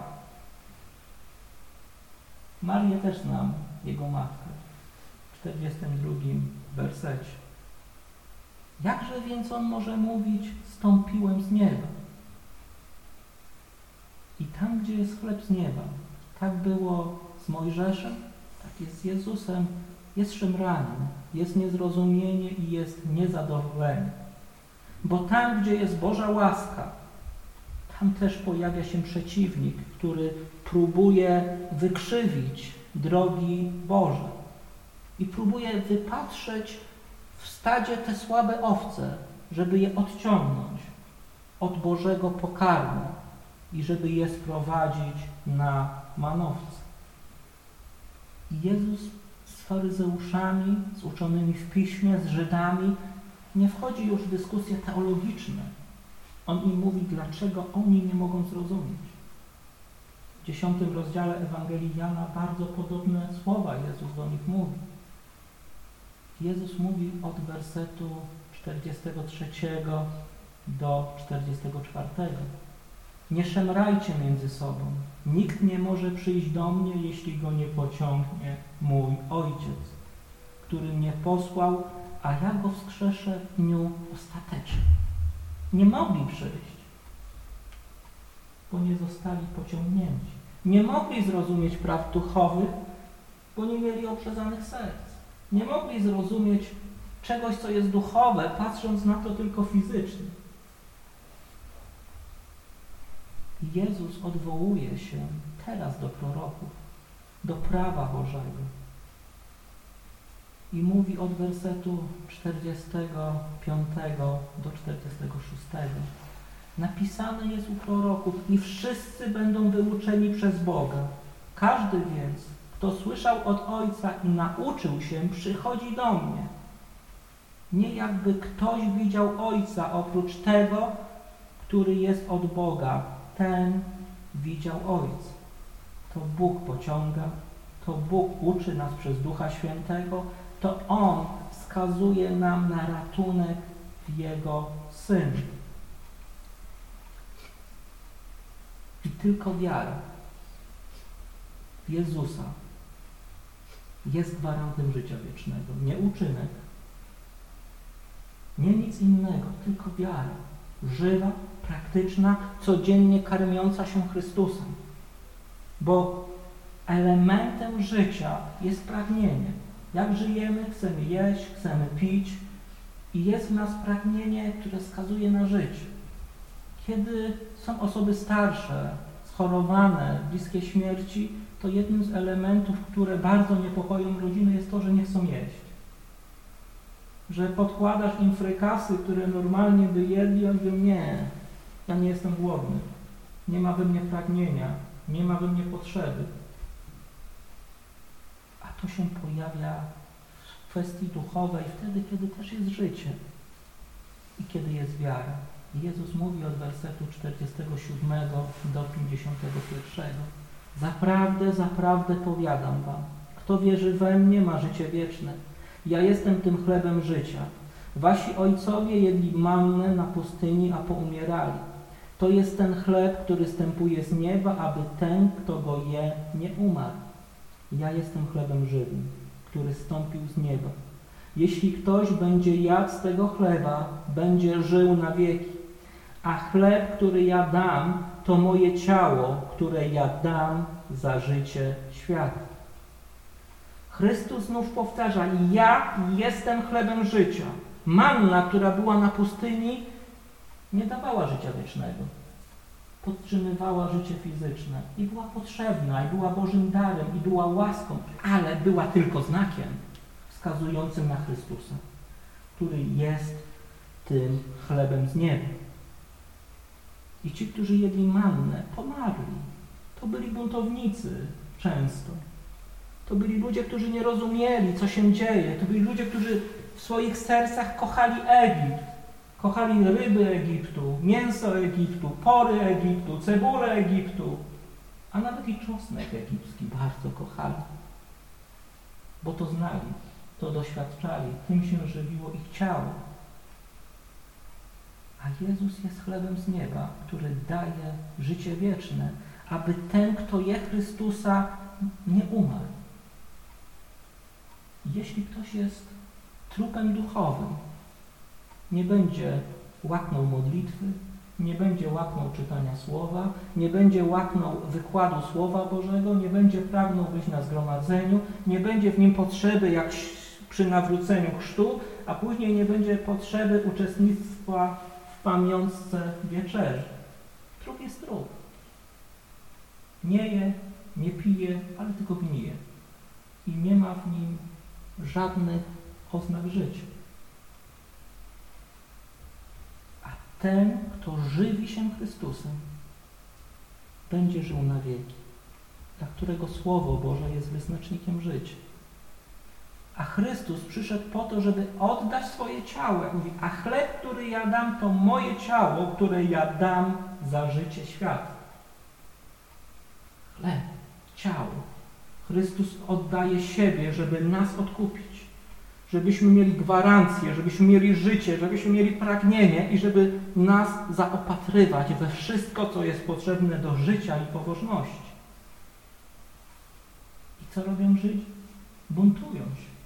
Marię też znam, jego matkę, w czterdziestym drugim wersecie. Jakże więc on może mówić, stąpiłem z nieba? I tam, gdzie jest chleb z nieba, tak było z Mojżeszem, tak jest z Jezusem, jest szemranie, jest niezrozumienie i jest niezadowolenie. Bo tam, gdzie jest Boża łaska, tam też pojawia się przeciwnik, który próbuje wykrzywić drogi Boże i próbuje wypatrzeć w stadzie te słabe owce, żeby je odciągnąć od Bożego pokarmu i żeby je sprowadzić na manowce. I Jezus z faryzeuszami, z uczonymi w piśmie, z Żydami nie wchodzi już w dyskusje teologiczne. On im mówi, dlaczego oni nie mogą zrozumieć. W dziesiątym rozdziale Ewangelii Jana bardzo podobne słowa Jezus do nich mówi. Jezus mówi od wersetu czterdziestego trzeciego do czterdziestego czwartego. Nie szemrajcie między sobą. Nikt nie może przyjść do mnie, jeśli go nie pociągnie mój Ojciec, który mnie posłał, a ja go wskrzeszę w dniu ostatecznym. Nie mogli przyjść, bo nie zostali pociągnięci. Nie mogli zrozumieć praw duchowych, bo nie mieli obrzezanych serc. Nie mogli zrozumieć czegoś, co jest duchowe, patrząc na to tylko fizycznie. I Jezus odwołuje się teraz do proroków, do prawa Bożego. I mówi od wersetu czterdziestego piątego do czterdziestego szóstego. Napisane jest u proroków: i wszyscy będą wyuczeni przez Boga. Każdy więc, kto słyszał od Ojca i nauczył się, przychodzi do mnie. Nie jakby ktoś widział Ojca oprócz tego, który jest od Boga. Ten widział Ojca. To Bóg pociąga, to Bóg uczy nas przez Ducha Świętego, to On wskazuje nam na ratunek w Jego Synu. I tylko wiara w Jezusa jest gwarantem życia wiecznego. Nie uczynek, nie nic innego, tylko wiara. Żywa, praktyczna, codziennie karmiąca się Chrystusem. Bo elementem życia jest pragnienie. Jak żyjemy, chcemy jeść, chcemy pić i jest w nas pragnienie, które wskazuje na życie. Kiedy są osoby starsze, schorowane, bliskie śmierci, to jednym z elementów, które bardzo niepokoją rodziny, jest to, że nie chcą jeść. Że podkładasz im frykasy, które normalnie by jedli, oni mówią: nie, ja nie jestem głodny, nie ma we mnie pragnienia, nie ma we mnie potrzeby. A to się pojawia w kwestii duchowej wtedy, kiedy też jest życie i kiedy jest wiara. Jezus mówi od wersetu czterdziestego siódmego do pięćdziesiątego pierwszego. Zaprawdę, zaprawdę powiadam wam, kto wierzy we mnie, ma życie wieczne. Ja jestem tym chlebem życia. Wasi ojcowie jedli mannę na pustyni, a poumierali. To jest ten chleb, który zstępuje z nieba, aby ten, kto go je, nie umarł. Ja jestem chlebem żywym, który zstąpił z nieba. Jeśli ktoś będzie jadł z tego chleba, będzie żył na wieki. A chleb, który ja dam, to moje ciało, które ja dam za życie świata. Chrystus znów powtarza, ja jestem chlebem życia. Manna, która była na pustyni, nie dawała życia wiecznego. Podtrzymywała życie fizyczne i była potrzebna, i była Bożym darem, i była łaską, ale była tylko znakiem wskazującym na Chrystusa, który jest tym chlebem z nieba. I ci, którzy jedli mannę, pomarli. To byli buntownicy często. To byli ludzie, którzy nie rozumieli, co się dzieje. To byli ludzie, którzy w swoich sercach kochali Egipt. Kochali ryby Egiptu, mięso Egiptu, pory Egiptu, cebulę Egiptu, a nawet i czosnek egipski bardzo kochali. Bo to znali, to doświadczali, tym się żywiło ich ciało. A Jezus jest chlebem z nieba, który daje życie wieczne, aby ten, kto je Chrystusa, nie umarł. Jeśli ktoś jest trupem duchowym, nie będzie łaknął modlitwy, nie będzie łaknął czytania Słowa, nie będzie łaknął wykładu Słowa Bożego, nie będzie pragnął być na zgromadzeniu, nie będzie w nim potrzeby jak przy nawróceniu chrztu, a później nie będzie potrzeby uczestnictwa w pamiątce wieczerzy. Trup jest trup. Nie je, nie pije, ale tylko gnije. I nie ma w nim żadnych oznak życia. A ten, kto żywi się Chrystusem, będzie żył na wieki, dla którego Słowo Boże jest wyznacznikiem życia. A Chrystus przyszedł po to, żeby oddać swoje ciało. Jak mówi, a chleb, który ja dam, to moje ciało, które ja dam za życie świata. Chleb, ciało. Chrystus oddaje siebie, żeby nas odkupić. Żebyśmy mieli gwarancję, żebyśmy mieli życie, żebyśmy mieli pragnienie i żeby nas zaopatrywać we wszystko, co jest potrzebne do życia i pobożności. I co robią Żydzi? Buntują się.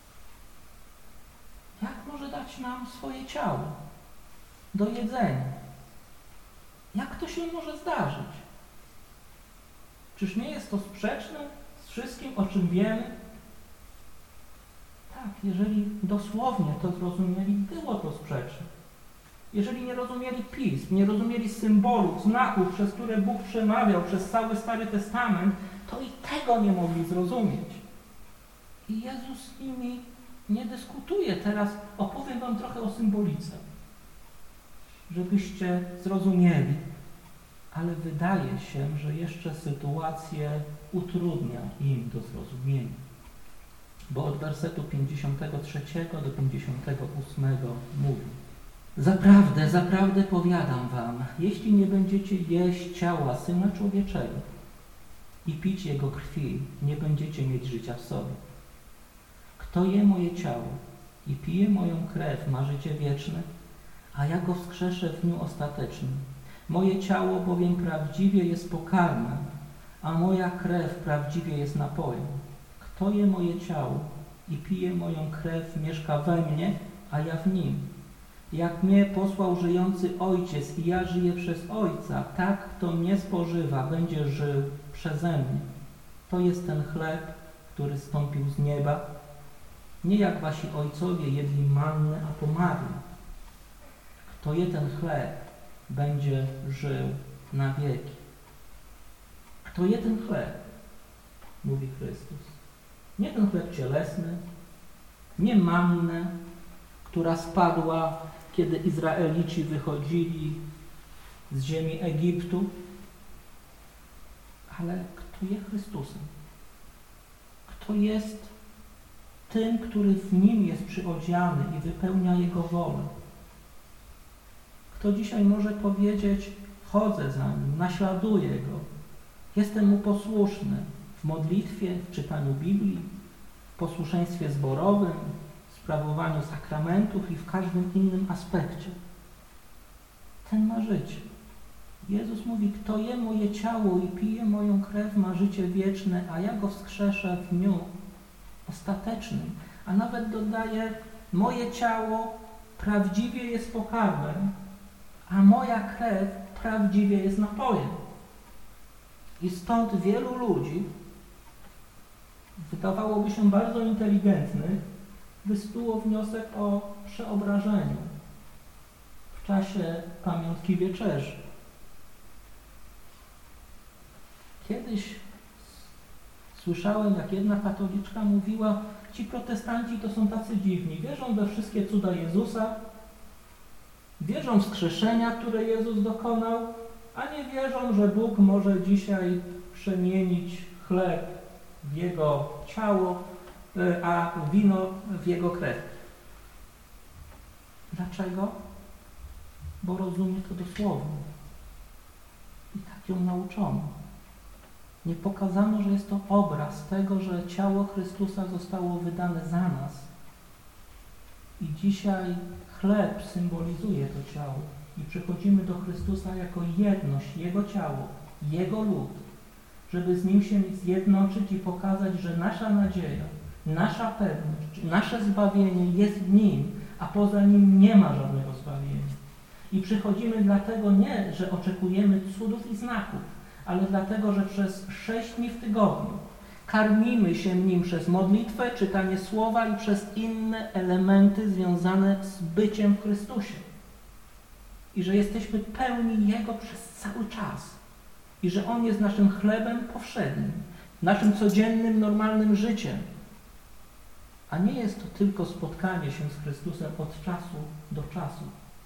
Jak może dać nam swoje ciało do jedzenia? Jak to się może zdarzyć? Czyż nie jest to sprzeczne z wszystkim, o czym wiemy? Tak, jeżeli dosłownie to zrozumieli, było to sprzeczne. Jeżeli nie rozumieli pism, nie rozumieli symbolów, znaków, przez które Bóg przemawiał przez cały Stary Testament, to i tego nie mogli zrozumieć. I Jezus z nimi nie dyskutuje. Teraz opowiem wam trochę o symbolice, żebyście zrozumieli. Ale wydaje się, że jeszcze sytuację utrudnia im do zrozumienia. Bo od wersetu pięćdziesiątego trzeciego do pięćdziesiątego ósmego mówi: Zaprawdę, zaprawdę powiadam wam, jeśli nie będziecie jeść ciała Syna Człowieczego i pić Jego krwi, nie będziecie mieć życia w sobie. Kto je moje ciało i pije moją krew, ma życie wieczne, a ja go wskrzeszę w dniu ostatecznym. Moje ciało bowiem prawdziwie jest pokarmem, a moja krew prawdziwie jest napojem. Kto je moje ciało i pije moją krew, mieszka we mnie, a ja w nim. Jak mnie posłał żyjący Ojciec i ja żyję przez Ojca, tak kto mnie spożywa, będzie żył przeze mnie. To jest ten chleb, który zstąpił z nieba. Nie jak wasi ojcowie jedli mannę, a pomarli. Kto je ten chleb, będzie żył na wieki. Kto je ten chleb, mówi Chrystus. Nie ten chleb cielesny, nie mannę, która spadła, kiedy Izraelici wychodzili z ziemi Egiptu, ale kto je Chrystusem. Kto jest tym, który w Nim jest przyodziany i wypełnia Jego wolę. Kto dzisiaj może powiedzieć, chodzę za Nim, naśladuję Go, Jestem Mu posłuszny w modlitwie, w czytaniu Biblii, w posłuszeństwie zborowym, w sprawowaniu sakramentów i w każdym innym aspekcie. Ten ma życie. Jezus mówi, kto je moje ciało i pije moją krew, ma życie wieczne, a ja go wskrzeszę w dniu ostatecznym. A nawet dodaje, moje ciało prawdziwie jest pokarmem, a moja krew prawdziwie jest napojem. I stąd wielu ludzi, wydawałoby się bardzo inteligentnych, wysnuło wniosek o przeobrażeniu w czasie pamiątki wieczerzy. Kiedyś słyszałem, jak jedna katoliczka mówiła, ci protestanci to są tacy dziwni, wierzą we wszystkie cuda Jezusa, wierzą w wskrzeszenia, które Jezus dokonał, a nie wierzą, że Bóg może dzisiaj przemienić chleb w Jego ciało, a wino w Jego krew. Dlaczego? Bo rozumie to dosłownie. I tak ją nauczono. Nie pokazano, że jest to obraz tego, że ciało Chrystusa zostało wydane za nas. I dzisiaj chleb symbolizuje to ciało. I przychodzimy do Chrystusa jako jedność, Jego ciało, Jego lud, żeby z Nim się zjednoczyć i pokazać, że nasza nadzieja, nasza pewność, nasze zbawienie jest w Nim, a poza Nim nie ma żadnego zbawienia. I przychodzimy dlatego nie, że oczekujemy cudów i znaków, ale dlatego, że przez sześć dni w tygodniu karmimy się Nim przez modlitwę, czytanie Słowa i przez inne elementy związane z byciem w Chrystusie. I że jesteśmy pełni Jego przez cały czas. I że On jest naszym chlebem powszednim, naszym codziennym, normalnym życiem. A nie jest to tylko spotkanie się z Chrystusem od czasu do czasu.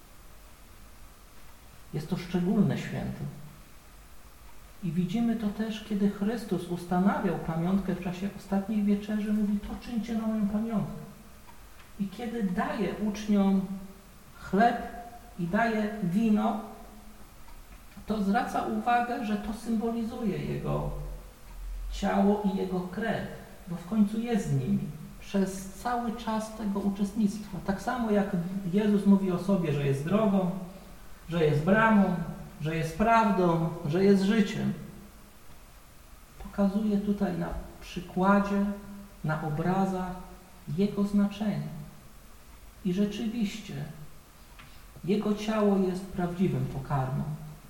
Jest to szczególne święto. I widzimy to też, kiedy Chrystus ustanawiał pamiątkę w czasie ostatniej wieczerzy, mówi, to czyńcie na moją pamiątkę. I kiedy daje uczniom chleb i daje wino, to zwraca uwagę, że to symbolizuje Jego ciało i Jego krew, bo w końcu jest z nimi przez cały czas tego uczestnictwa. Tak samo jak Jezus mówi o sobie, że jest drogą, że jest bramą, że jest prawdą, że jest życiem. Pokazuje tutaj na przykładzie, na obrazach Jego znaczenie. I rzeczywiście Jego ciało jest prawdziwym pokarmem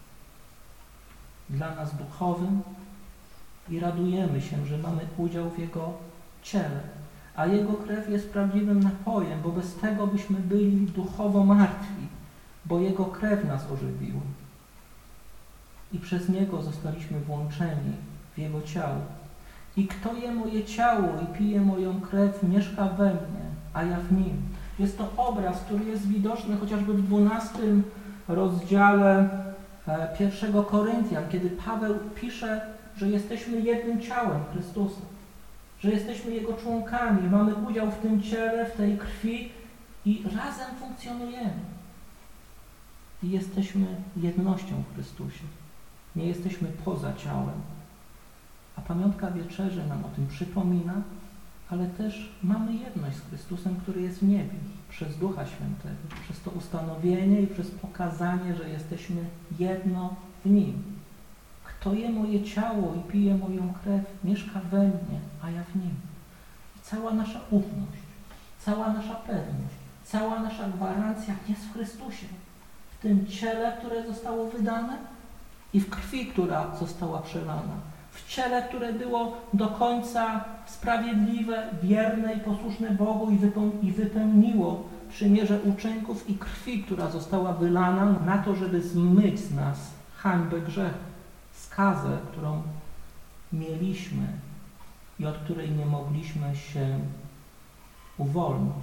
dla nas duchowym i radujemy się, że mamy udział w Jego ciele. A Jego krew jest prawdziwym napojem, bo bez tego byśmy byli duchowo martwi, bo Jego krew nas ożywiła. I przez Niego zostaliśmy włączeni w Jego ciało. I kto je moje ciało i pije moją krew, mieszka we mnie, a ja w nim. Jest to obraz, który jest widoczny chociażby w dwunastym rozdziale pierwszego Koryntian, kiedy Paweł pisze, że jesteśmy jednym ciałem Chrystusa, że jesteśmy Jego członkami, mamy udział w tym ciele, w tej krwi i razem funkcjonujemy. I jesteśmy jednością w Chrystusie. Nie jesteśmy poza ciałem. A pamiątka wieczerzy nam o tym przypomina, ale też mamy jedność z Chrystusem, który jest w niebie, przez Ducha Świętego, przez to ustanowienie i przez pokazanie, że jesteśmy jedno w Nim. Kto je moje ciało i pije moją krew, mieszka we mnie, a ja w Nim. I cała nasza ufność, cała nasza pewność, cała nasza gwarancja jest w Chrystusie. W tym ciele, które zostało wydane i w krwi, która została przelana. W ciele, które było do końca sprawiedliwe, wierne i posłuszne Bogu i wypełniło przymierze uczynków i krwi, która została wylana na to, żeby zmyć z nas hańbę grzechu, skazę, którą mieliśmy i od której nie mogliśmy się uwolnić.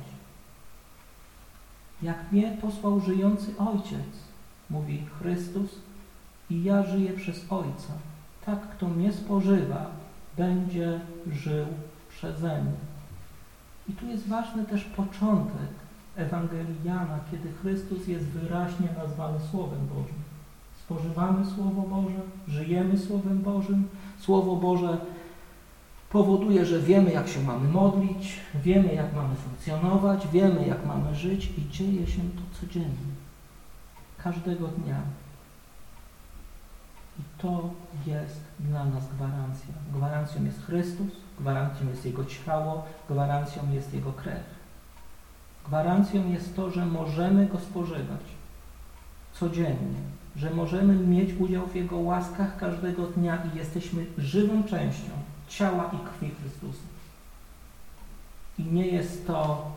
Jak mnie posłał żyjący Ojciec, mówi Chrystus, i ja żyję przez Ojca. Tak, kto mnie spożywa, będzie żył przeze mnie. I tu jest ważny też początek Ewangelii Jana, kiedy Chrystus jest wyraźnie nazwany Słowem Bożym. Spożywamy Słowo Boże, żyjemy Słowem Bożym. Słowo Boże powoduje, że wiemy, jak się mamy modlić, wiemy, jak mamy funkcjonować, wiemy, jak mamy żyć i dzieje się to codziennie, każdego dnia. I to jest dla nas gwarancja. Gwarancją jest Chrystus, gwarancją jest Jego ciało, gwarancją jest Jego krew. Gwarancją jest to, że możemy Go spożywać codziennie, że możemy mieć udział w Jego łaskach każdego dnia i jesteśmy żywą częścią ciała i krwi Chrystusa. I nie jest to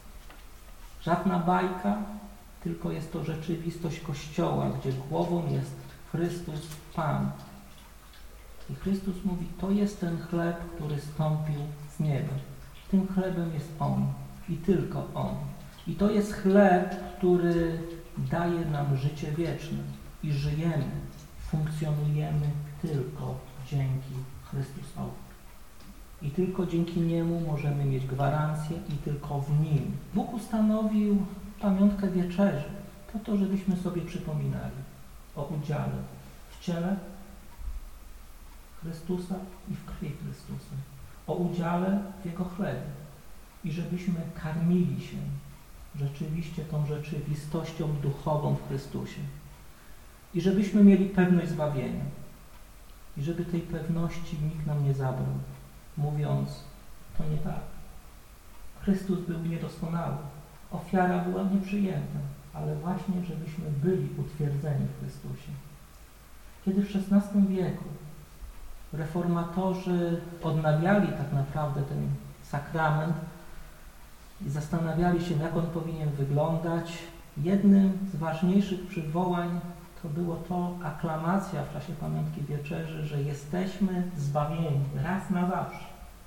żadna bajka, tylko jest to rzeczywistość Kościoła, gdzie głową jest Chrystus Pan. I Chrystus mówi, to jest ten chleb, który stąpił z nieba. Tym chlebem jest On i tylko On. I to jest chleb, który daje nam życie wieczne. I żyjemy, funkcjonujemy tylko dzięki Chrystusowi. I tylko dzięki Niemu możemy mieć gwarancję i tylko w Nim. Bóg ustanowił pamiątkę wieczerzy, po to, żebyśmy sobie przypominali o udziale w ciele Chrystusa i w krwi Chrystusa, o udziale w Jego chlebie i żebyśmy karmili się rzeczywiście tą rzeczywistością duchową w Chrystusie i żebyśmy mieli pewność zbawienia i żeby tej pewności nikt nam nie zabrał, mówiąc, to nie tak. Chrystus był niedoskonały, ofiara była nieprzyjemna, ale właśnie, żebyśmy byli utwierdzeni w Chrystusie. Kiedy w szesnastym wieku reformatorzy odnawiali tak naprawdę ten sakrament i zastanawiali się, jak on powinien wyglądać, jednym z ważniejszych przywołań to było to aklamacja w czasie pamiątki wieczerzy, że jesteśmy zbawieni raz na zawsze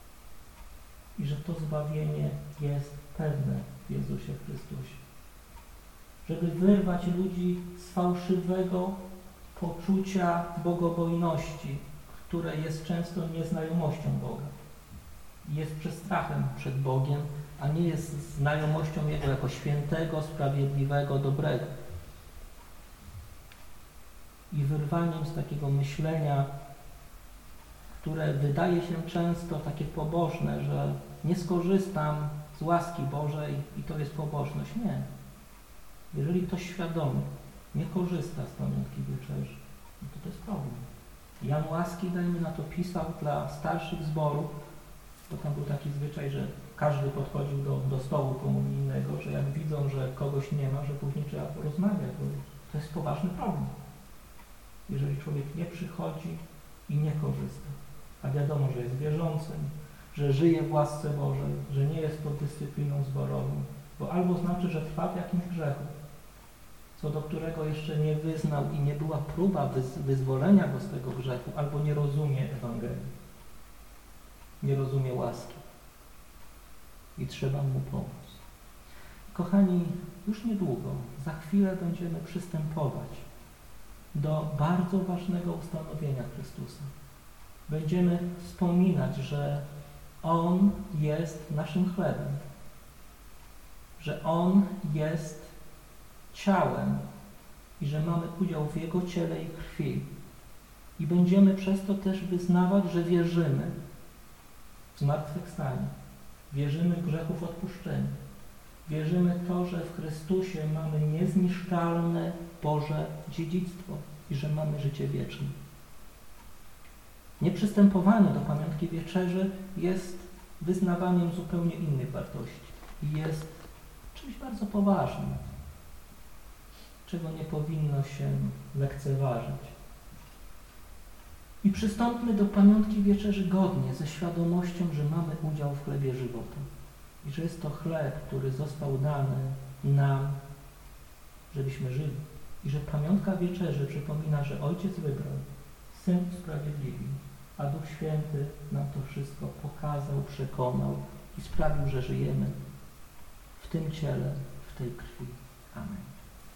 i że to zbawienie jest pewne w Jezusie Chrystusie. Żeby wyrwać ludzi z fałszywego poczucia bogobojności, które jest często nieznajomością Boga. Jest przestrachem przed Bogiem, a nie jest znajomością Jego jako świętego, sprawiedliwego, dobrego. I wyrwaniem z takiego myślenia, które wydaje się często takie pobożne, że nie skorzystam z łaski Bożej i to jest pobożność. Nie. Jeżeli ktoś świadomie nie korzysta z pamiątki wieczerzy, no to to jest problem. Jan Łaski, dajmy na to, pisał dla starszych zborów, bo tam był taki zwyczaj, że każdy podchodził do, do stołu komunijnego, że jak widzą, że kogoś nie ma, że później trzeba porozmawiać, bo to jest poważny problem. Jeżeli człowiek nie przychodzi i nie korzysta, a wiadomo, że jest wierzącym, że żyje w łasce Bożej, że nie jest pod dyscypliną zborową, bo albo znaczy, że trwa w jakimś grzechu, co do którego jeszcze nie wyznał i nie była próba wyz wyzwolenia go z tego grzechu, albo nie rozumie Ewangelii, nie rozumie łaski i trzeba mu pomóc. Kochani, już niedługo, za chwilę będziemy przystępować do bardzo ważnego ustanowienia Chrystusa. Będziemy wspominać, że On jest naszym chlebem, że On jest ciałem i że mamy udział w Jego ciele i krwi. I będziemy przez to też wyznawać, że wierzymy w zmartwychwstanie, wierzymy w grzechów odpuszczenia, wierzymy w to, że w Chrystusie mamy niezniszczalne Boże dziedzictwo i że mamy życie wieczne. Nieprzystępowanie do pamiątki wieczerzy jest wyznawaniem zupełnie innych wartości i jest czymś bardzo poważnym, czego nie powinno się lekceważyć. I przystąpmy do pamiątki wieczerzy godnie, ze świadomością, że mamy udział w chlebie żywota i że jest to chleb, który został dany nam, żebyśmy żyli. I że pamiątka wieczerzy przypomina, że Ojciec wybrał, Syn usprawiedliwił, a Duch Święty nam to wszystko pokazał, przekonał i sprawił, że żyjemy w tym ciele, w tej krwi. Amen.